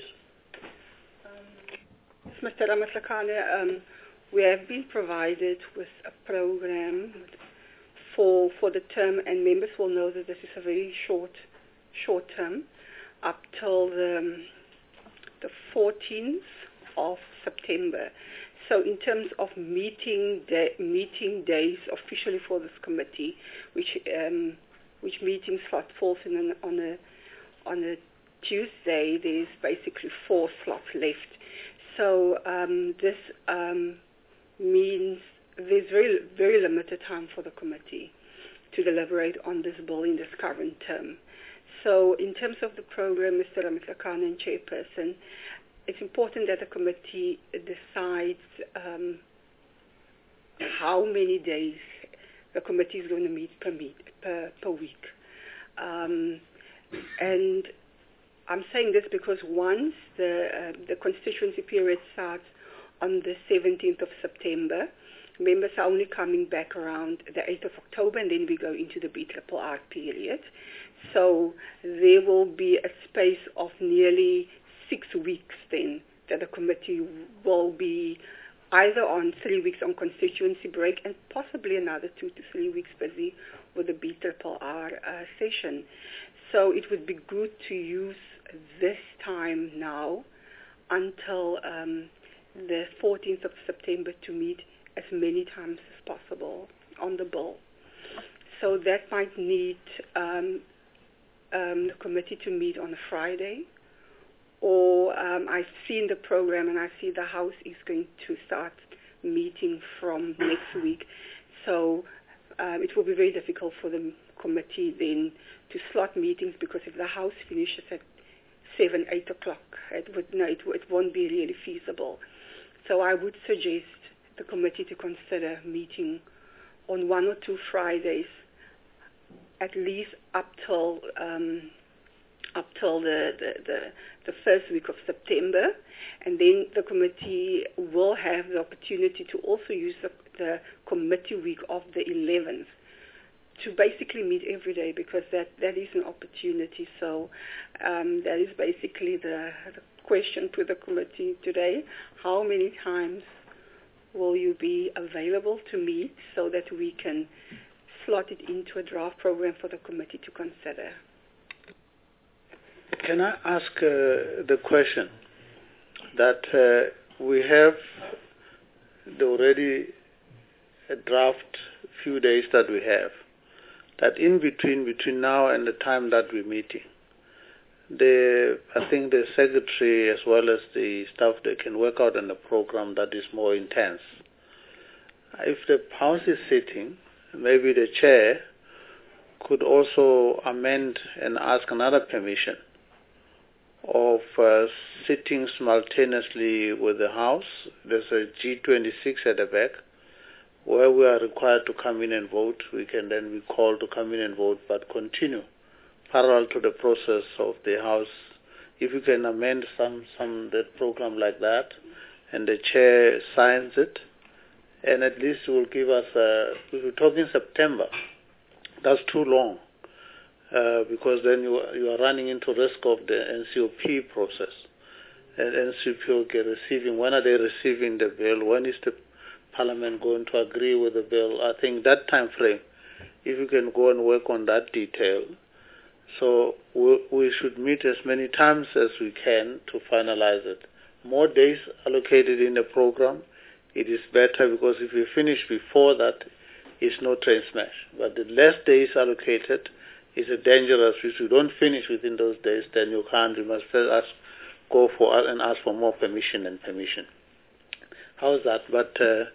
Um, Mister Ramatlakane, um, we have been provided with a program for for the term, and members will know that this is a very short short term, up till the, um, the fourteenth of September. So in terms of meeting day, meeting days officially for this committee, which um, which meeting slot falls in an, on a on a Tuesday, there's basically four slots left. So um, this um, means there's very very limited time for the committee to deliberate on this bill in this current term. So in terms of the program, Mister Ramatlakane and Chairperson, it's important that the committee decides um, how many days the committee is going to meet per, meet, per, per week. Um, and I'm saying this because once the, uh, the constituency period starts on the seventeenth of September, members are only coming back around the eighth of October, and then we go into the B R R period. So there will be a space of nearly six weeks then that the committee will be either on three weeks on constituency break and possibly another two to three weeks busy with the B R R R uh, session. So it would be good to use this time now until um, the fourteenth of September to meet as many times as possible on the bill. So that might need um, um, the committee to meet on a Friday, or um, I've seen the program and I see the House is going to start meeting from next week. So um, it will be very difficult for the committee then to slot meetings, because if the House finishes at seven, eight o'clock, it would no, it, it won't be really feasible. So I would suggest the committee to consider meeting on one or two Fridays, at least up till um, up till the, the, the, the first week of September, and then the committee will have the opportunity to also use the, the committee week of the eleventh to basically meet every day, because that, that is an opportunity. So um, that is basically the, the question to the committee today. How many times will you be available to meet so that we can slot it into a draft program for the committee to consider? Can I ask uh, the question that uh, we have the already a draft few days that we have, that in between between now and the time that we're meeting, the I think the secretary as well as the staff, they can work out on a program that is more intense. If the House is sitting, maybe the chair could also amend and ask another permission of uh, sitting simultaneously with the House. There's a G twenty-six at the back where we are required to come in and vote. We can then be called to come in and vote, but continue parallel to the process of the House. If you can amend some some that program like that, and the chair signs it, and at least it will give us, uh, if we're talking September, that's too long, uh, because then you, you are running into risk of the N C O P process. And N C O P will get receiving, when are they receiving the bill? When is the Parliament going to agree with the bill? I think that time frame, if you can go and work on that detail. So we, we should meet as many times as we can to finalize it. More days allocated in the program, it is better, because if we finish before that, it's no train smash. But the less days allocated is a dangerous. If you don't finish within those days, then you can't. You must first ask, go for and ask for more permission and permission. How's that? But uh,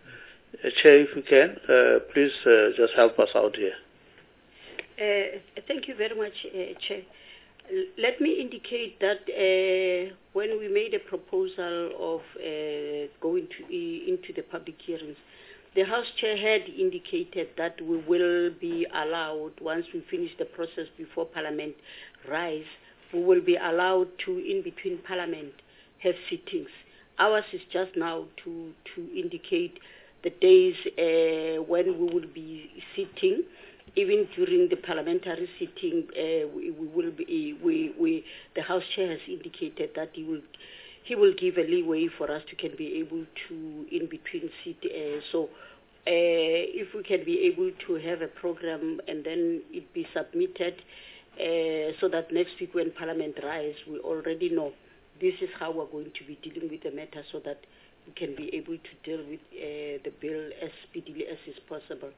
Uh, Chair, if you can, uh, please uh, just help us out here. Uh, thank you very much, uh, Chair. L- Let me indicate that uh, when we made a proposal of uh, going to, uh, into the public hearings, the House Chair had indicated that we will be allowed, once we finish the process before Parliament rise, we will be allowed to, in between Parliament, have sittings. Ours is just now to, to indicate the days uh, when we will be sitting. Even during the parliamentary sitting, uh, we, we will be, we, we, the House Chair has indicated that he will, he will give a leeway for us to can be able to in between sit. Uh, so, uh, if we can be able to have a program and then it be submitted, uh, so that next week when Parliament rise, we already know this is how we're going to be dealing with the matter, so that we can be able to deal with uh, the bill as speedily as is possible.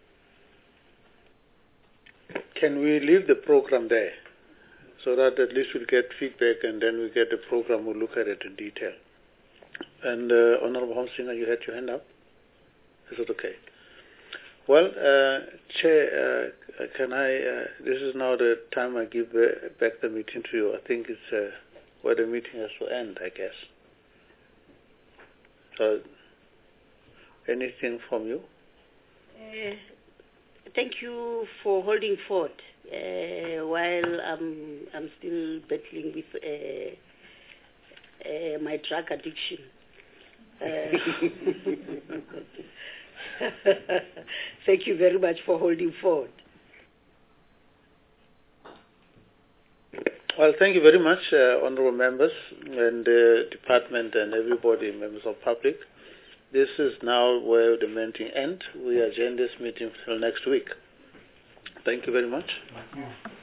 Can we leave the program there so that at least we'll get feedback and then we get the program, we'll look at it in detail. And uh, Honorable Homsinger, you had your hand up? Is it okay? Well, uh, Chair, uh, can I, uh, this is now the time I give uh, back the meeting to you. I think it's uh, where the meeting has to end, I guess. So, anything from you? Uh, Thank you for holding forth uh, while I'm, I'm still battling with uh, uh, my drug addiction. Uh, thank you very much for holding forth. Well, thank you very much, uh, honourable members and the uh, department and everybody, members of public. This is now where the meeting ends. We adjourn this meeting till next week. Thank you very much. Thank you.